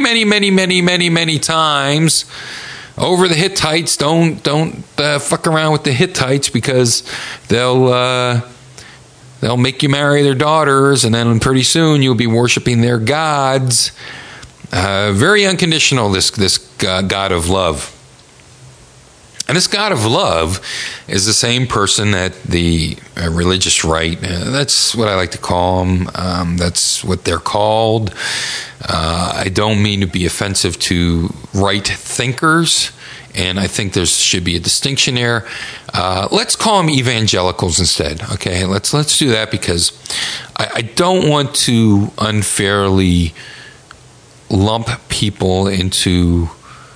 times over the Hittites. Don't fuck around with the Hittites, because they'll make you marry their daughters, and then pretty soon you'll be worshiping their gods. Very unconditional, this God of love. And this God of love is the same person that the religious right, that's what I like to call them. That's what they're called. I don't mean to be offensive to right thinkers, and I think there should be a distinction there. Let's call them evangelicals instead. Okay, let's do that, because I don't want to unfairly lump people into,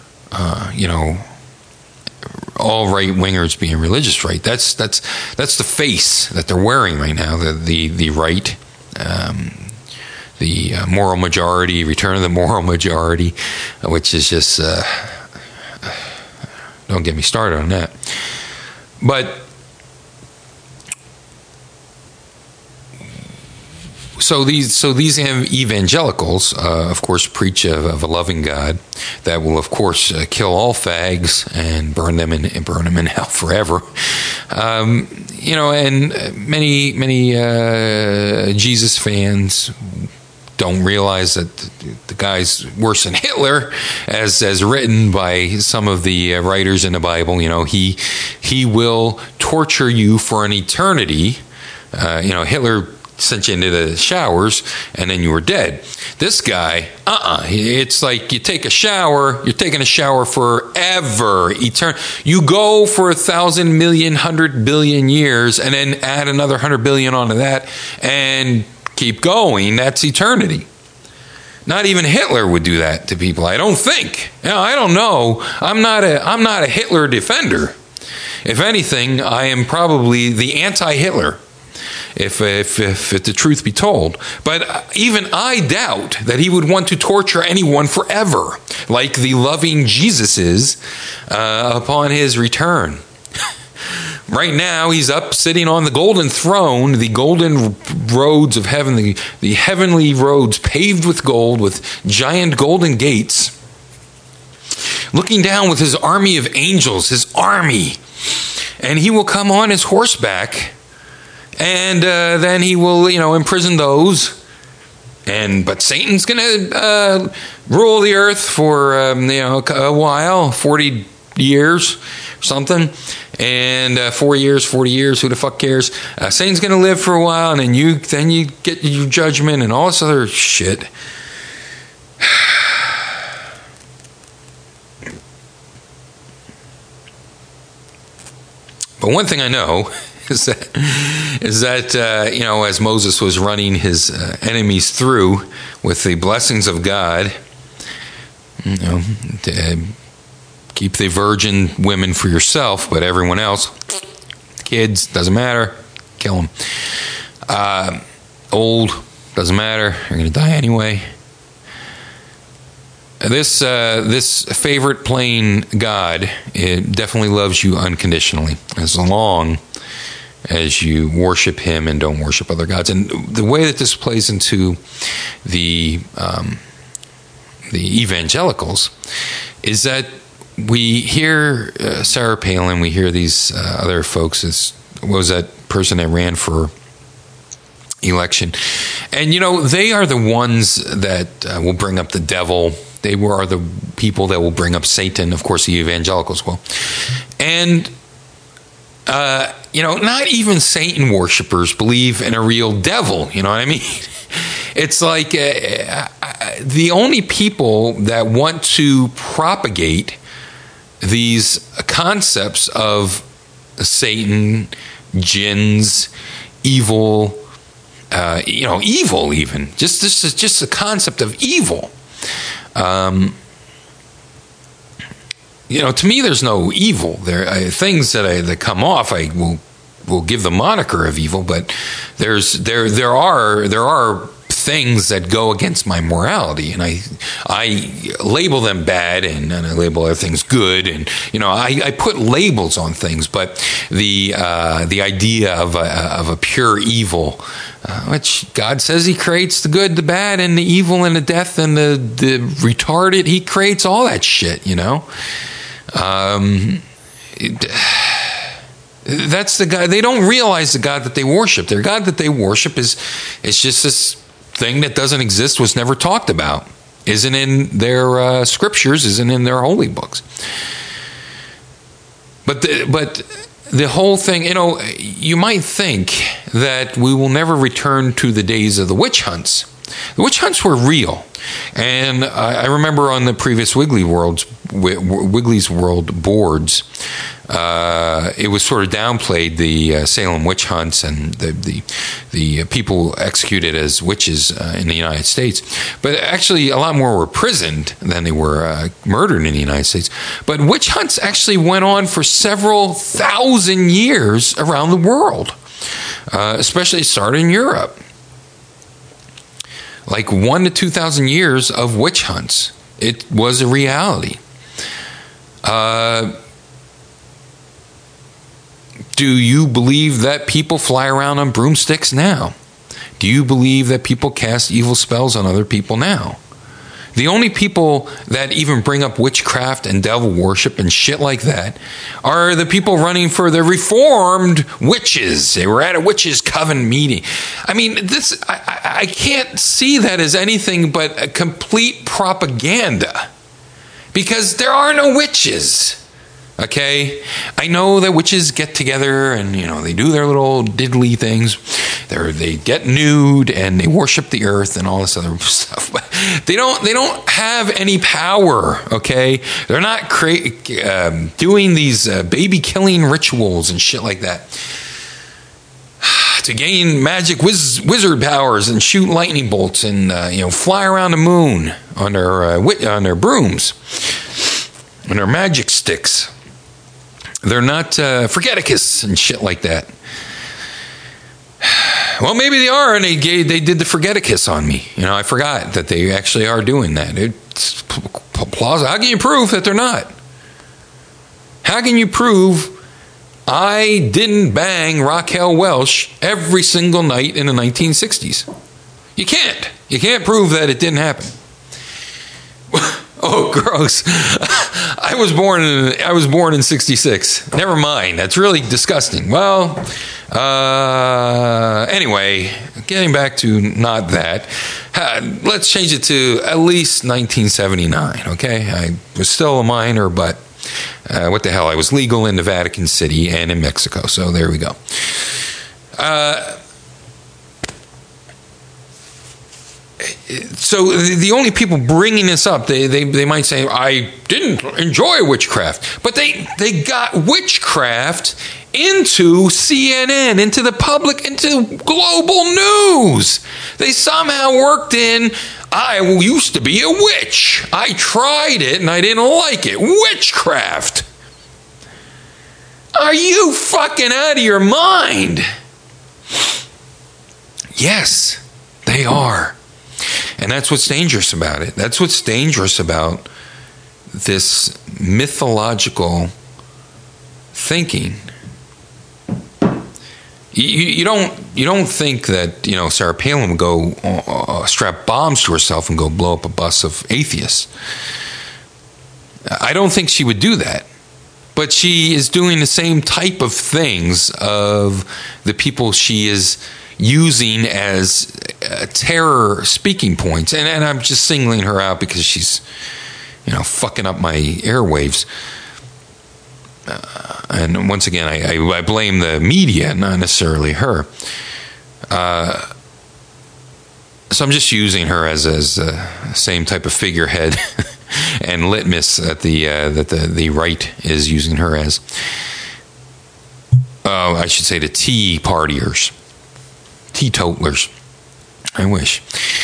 all right wingers being religious right. That's the face that they're wearing right now. The right, the moral majority, return of the moral majority, which is just don't get me started on that. But so these evangelicals, of course, preach of a loving God that will, of course, kill all fags and burn them in hell forever. And many Jesus fans don't realize that the guy's worse than Hitler, as written by some of the writers in the Bible. He will torture you for an eternity. Hitler sent you into the showers, and then you were dead. This guy, it's like you take a shower, you're taking a shower forever, you go for 1,000 million, 100 billion years, and then add another 100 billion onto that, and keep going. That's eternity. Not even Hitler would do that to people, I don't think. I don't know. I'm not a Hitler defender. If anything, I am probably the anti-Hitler, if the truth be told. But even I doubt that he would want to torture anyone forever, like the loving Jesus is upon his return. Right now, he's up sitting on the golden throne, the golden roads of heaven, the heavenly roads paved with gold, with giant golden gates, looking down with his army of angels, his army. And he will come on his horseback, and then he will, imprison those. But Satan's going to rule the earth for, a while, 40 years or something. And 4 years, 40 years, who the fuck cares? Satan's going to live for a while, and then you get your judgment and all this other shit. But one thing I know is that as Moses was running his enemies through with the blessings of God, keep the virgin women for yourself, but everyone else, kids, doesn't matter, kill them. Old, doesn't matter, you're going to die anyway. This favorite plane God, it definitely loves you unconditionally, as long as you worship Him and don't worship other gods. And the way that this plays into the evangelicals is that we hear Sarah Palin, we hear these other folks. What was that person that ran for election? And they are the ones that will bring up the devil. They are the people that will bring up Satan. Of course, the evangelicals will. And, not even Satan worshipers believe in a real devil. You know what I mean? It's like the only people that want to propagate these concepts of Satan, jinns, evil, evil even. Just the concept of evil. To me, there's no evil. There things that come off. I will give the moniker of evil, but there are things that go against my morality, and I label them bad, and I label other things good, and I put labels on things. But the idea of a pure evil, which God says He creates the good, the bad, and the evil, and the death, and the retarded. He creates all that shit. That's the God. They don't realize the God that they worship. Their God that they worship is just this thing that doesn't exist, was never talked about, isn't in their scriptures, isn't in their holy books. But the whole thing, you might think that we will never return to the days of the witch hunts. The witch hunts were real. And I remember on the previous Wiggly's World boards, it was sort of downplayed, the Salem witch hunts and the people executed as witches in the United States. But actually, a lot more were imprisoned than they were murdered in the United States. But witch hunts actually went on for several thousand years around the world, especially started in Europe. Like 1,000 to 2,000 years of witch hunts. It was a reality. Do you believe that people fly around on broomsticks now? Do you believe that people cast evil spells on other people now? The only people that even bring up witchcraft and devil worship and shit like that are the people running for the Reformed witches. They were at a witches' coven meeting. I mean, I can't see that as anything but a complete propaganda, because there are no witches. Okay, I know that witches get together and they do their little diddly things. They get nude and they worship the earth and all this other stuff. But they don't have any power. Okay, they're not doing these baby killing rituals and shit like that to gain magic wizard powers and shoot lightning bolts and fly around the moon on their brooms, on their magic sticks. They're not Forgeticus and shit like that. Well, maybe they are, and they did the Forgeticus on me. I forgot that they actually are doing that. It's plausible. How can you prove that they're not? How can you prove I didn't bang Raquel Welch every single night in the 1960s? You can't. You can't prove that it didn't happen. Oh, gross. I was born in 66. Never mind. That's really disgusting. Well, anyway, getting back to not that. Let's change it to at least 1979, okay? I was still a minor, but what the hell? I was legal in the Vatican City and in Mexico, so there we go. So the only people bringing this up, they might say, I didn't enjoy witchcraft. But they got witchcraft into CNN, into the public, into global news. They somehow worked in, I used to be a witch. I tried it and I didn't like it. Witchcraft. Are you fucking out of your mind? Yes, they are. And that's what's dangerous about it. That's what's dangerous about this mythological thinking. You don't think that, you know, Sarah Palin would go strap bombs to herself and go blow up a bus of atheists. I don't think she would do that. But she is doing the same type of things of the people she is using as terror speaking points. And I'm just singling her out because she's, you know, fucking up my airwaves. And once again, I blame the media, not necessarily her. So I'm just using her as the same type of figurehead and litmus that the right is using her as. I should say the tea partiers, teetotalers. I wish.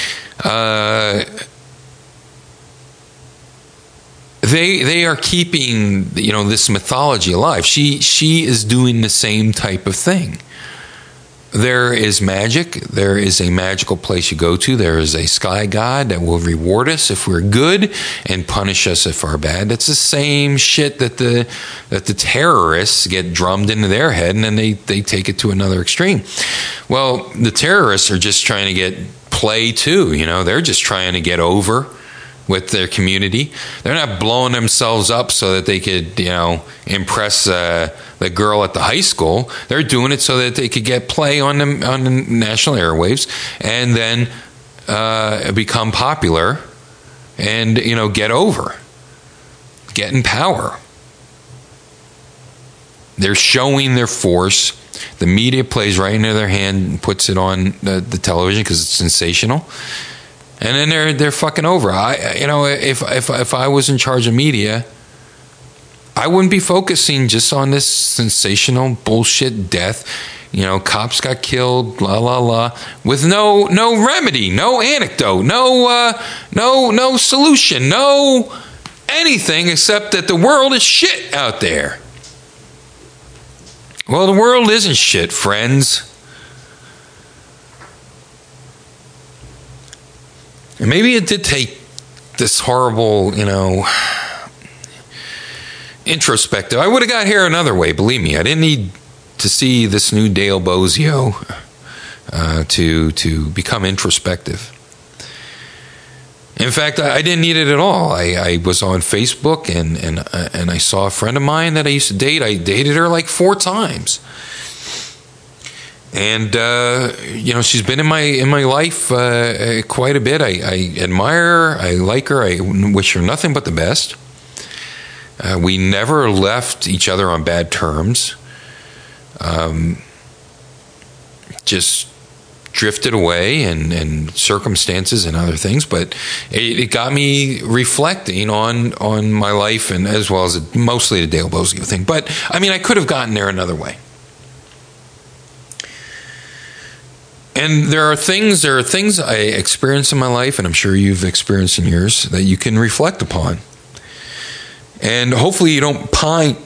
They are keeping, you know, this mythology alive. She is doing the same type of thing. There is magic. There is a magical place you go to. There is a sky god that will reward us if we're good and punish us if we're bad. That's the same shit that the terrorists get drummed into their head, and then they take it to another extreme. Well, the terrorists are just trying to get play too. You know, they're just trying to get over with their community. They're not blowing themselves up so that they could, you know, impress the girl at the high school. They're doing it so that they could get play on the national airwaves and then become popular and, you know, get over, get in power. They're showing their force. The media plays right into their hand and puts it on the television because it's sensational. And then they're fucking over. If I was in charge of media, I wouldn't be focusing just on this sensational bullshit death. You know, cops got killed, la la la, with no remedy, no anecdote, no solution, no anything except that the world is shit out there. Well, the world isn't shit, friends. And maybe it did take this horrible, you know, introspective. I would have got here another way, believe me. I didn't need to see this new Dale Bozio to become introspective. In fact, I didn't need it at all. I was on Facebook and I saw a friend of mine that I used to date. I dated her like 4 times. And you know, she's been in my life quite a bit. I admire her. I like her. I wish her nothing but the best. We never left each other on bad terms. Just drifted away and circumstances and other things. But it got me reflecting on my life, and as well as mostly the Dale Bozio thing. But I mean, I could have gotten there another way. And there are things I experience in my life, and I'm sure you've experienced in yours, that you can reflect upon. And hopefully you don't pine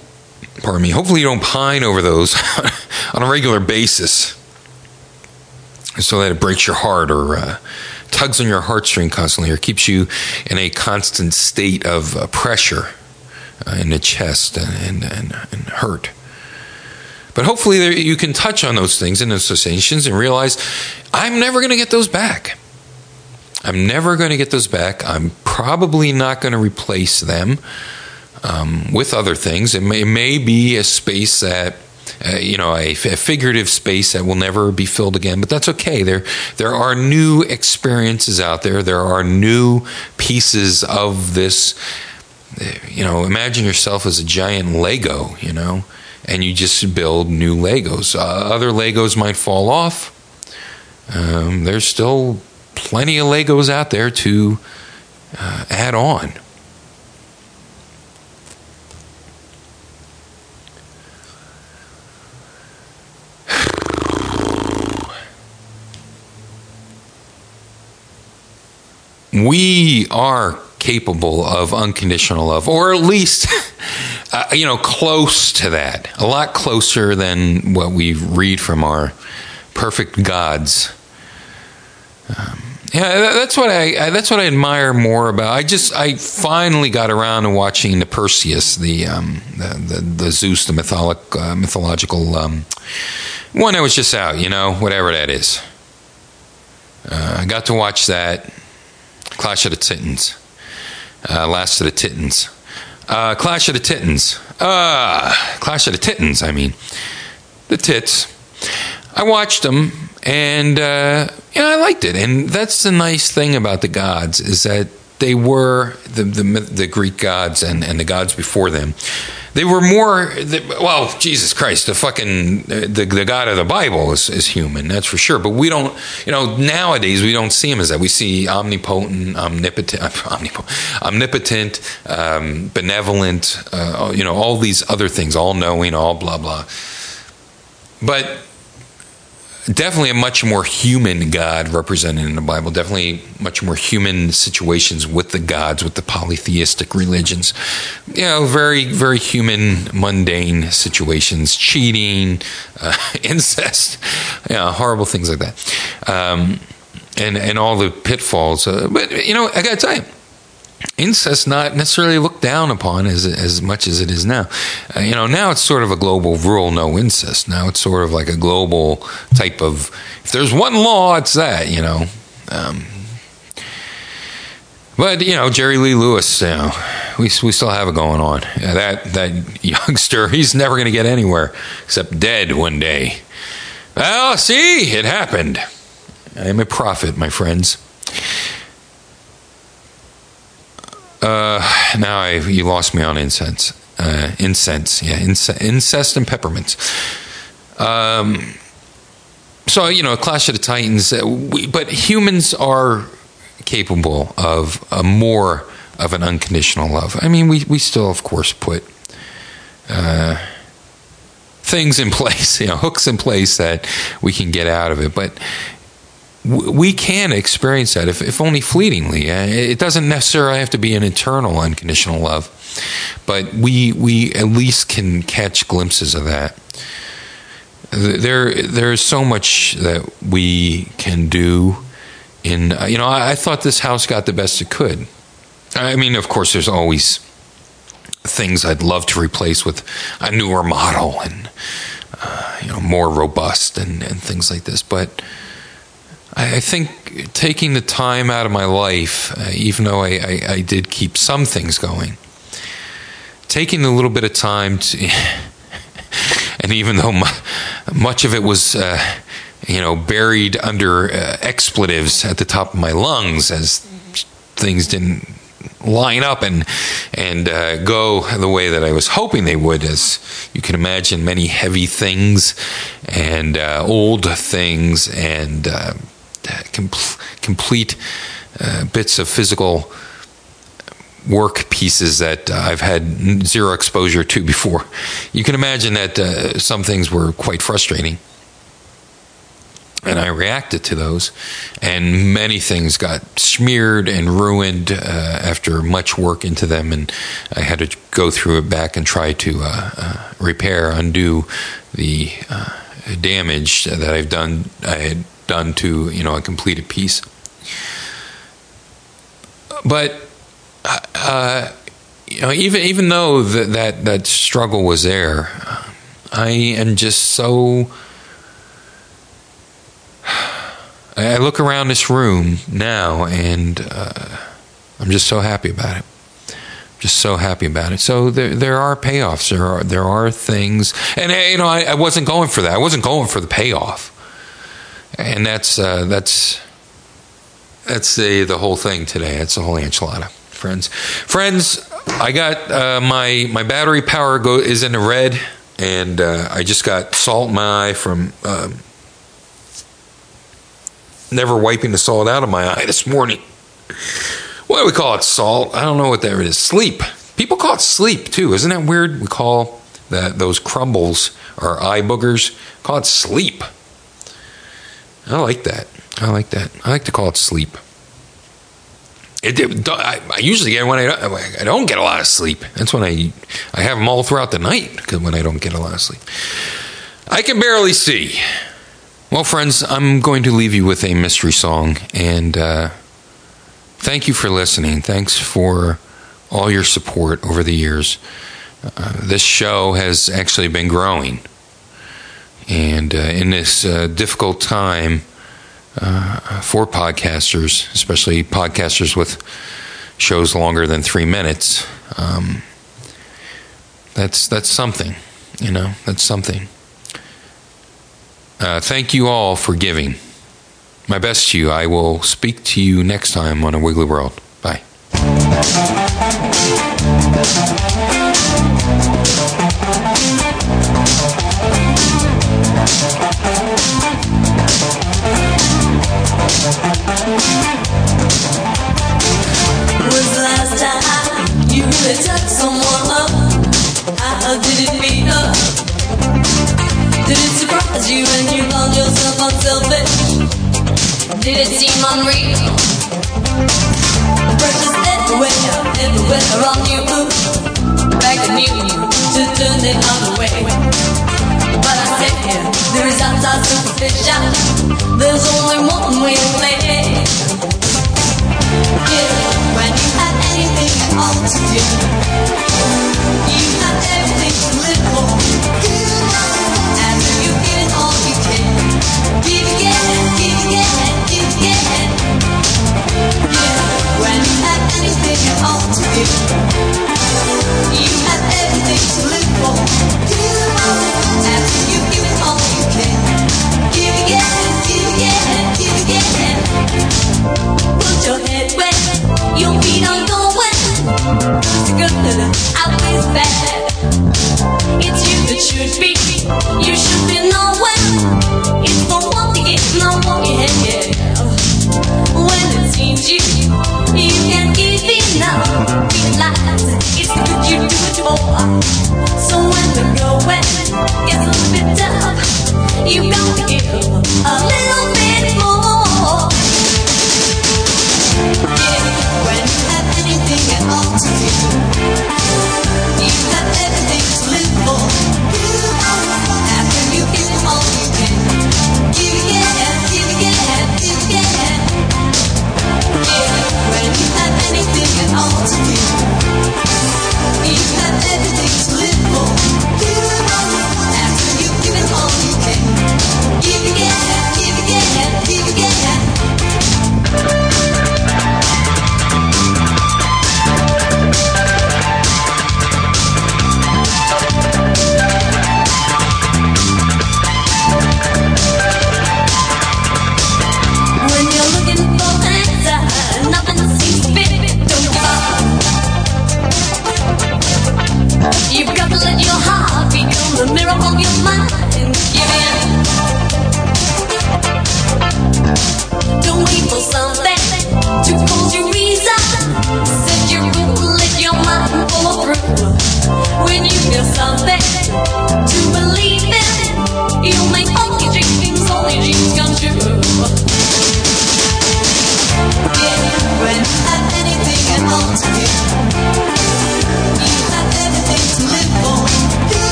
over those on a regular basis, so that it breaks your heart or tugs on your heartstring constantly, or keeps you in a constant state of pressure in the chest and hurt. But hopefully you can touch on those things and associations and realize, I'm never going to get those back. I'm never going to get those back. I'm probably not going to replace them with other things. It may be a space that, a figurative space that will never be filled again. But that's okay. There are new experiences out there. There are new pieces of this. Imagine yourself as a giant Lego, and you just build new Legos. Other Legos might fall off. There's still plenty of Legos out there to add on. we are capable of unconditional love, or at least, close to that. A lot closer than what we read from our perfect gods. That's what I admire more about. I finally got around to watching the Perseus, the Zeus, the mythological one that was just out. Whatever that is. I got to watch that. Clash of the Titans. Last of the Titans. Clash of the Titans. Clash of the Titans, I mean. The tits. I watched them, and I liked it. And that's the nice thing about the gods, is that they were, the Greek gods and the gods before them, they were more, Jesus Christ, the God of the Bible is human, that's for sure. But we don't, nowadays we don't see him as that. We see omnipotent, benevolent, all these other things, all knowing, all blah, blah. But definitely a much more human God represented in the Bible. Definitely much more human situations with the gods, with the polytheistic religions. Very, very human, mundane situations. Cheating, incest, horrible things like that. And all the pitfalls. But, I got to tell you, incest not necessarily looked down upon as much as it is now. Now it's sort of a global rule, no incest. Now it's sort of like a global type of, if there's one law, it's that, But, Jerry Lee Lewis, we still have it going on. That youngster, he's never going to get anywhere except dead one day. Well, see, it happened. I am a prophet, my friends. Now you lost me on incense. Incest and peppermints. So, Clash of the Titans. But humans are capable of more of an unconditional love. I mean, we still, of course, put things in place, hooks in place that we can get out of it. But we can experience that, if only fleetingly. It doesn't necessarily have to be an eternal unconditional love, but we at least can catch glimpses of that. There's so much that we can do. I thought this house got the best it could. I mean, of course, there's always things I'd love to replace with a newer model and more robust and things like this, but I think taking the time out of my life, even though I did keep some things going, taking a little bit of time to, and even though much of it was, buried under expletives at the top of my lungs, as things didn't line up and go the way that I was hoping they would, as you can imagine, many heavy things and old things and complete bits of physical work pieces that I've had zero exposure to before. You can imagine that some things were quite frustrating. And I reacted to those, and many things got smeared and ruined after much work into them, and I had to go through it back and try to undo the damage that I had done to a completed piece. But even though that struggle was there, I am just so. I look around this room now, and I'm just so happy about it. Just so happy about it. So there are payoffs. There are things, and I wasn't going for that. I wasn't going for the payoff, and that's the whole thing today. That's the whole enchilada, friends. I got my battery power is in the red, and I just got salt in my eye from. Never wiping the salt out of my eye this morning. What do we call it? Salt? I don't know what that is. Sleep. People call it sleep too. Isn't that weird? We call those crumbles or eye boogers. Call it sleep. I like that. I like to call it sleep. I usually get when I don't get a lot of sleep. That's when I have them all throughout the night, because when I don't get a lot of sleep. I can barely see. Well, friends, I'm going to leave you with a mystery song, and thank you for listening. Thanks for all your support over the years. This show has actually been growing, and in this difficult time for podcasters, especially podcasters with shows longer than 3 minutes, that's something, that's something. Thank you all for giving. My best to you. I will speak to you next time on A Wiggly World. Bye. When's the last time you really touched someone up? How did it feel? Did it surprise you when you found yourself unselfish? Did it seem unreal? Precious everywhere around you, begging you to turn the other way. But I said here, there is outside superficial. There's only one way to play. Yeah, when you have anything at all to do, you have everything to live for. After you've given all you can, give again, give again, give again. Yeah, when you have anything at all to give, you have everything to live for. After you've given all you can, give again, give again, give again. Put your head where your feet are going. It's good, always bad. It's you that should be. You should be knowing. It's the one to get no more ahead. When it seems you can't give enough, realize it's the good you do it for. So when the going gets a little bit tough, you got to give a little bit more. Yeah, when you have anything at all to do, you have everything to live for. After you give all you can, give again, give again, give again. Yeah, when you have anything at all to do, you have everything to live for. After you give all you can, give again, give again, give again. When you're looking for an answer, nothing seems to fit. Don't give up. You've got to let your heart become the mirror of your mind. Give in. Don't wait for something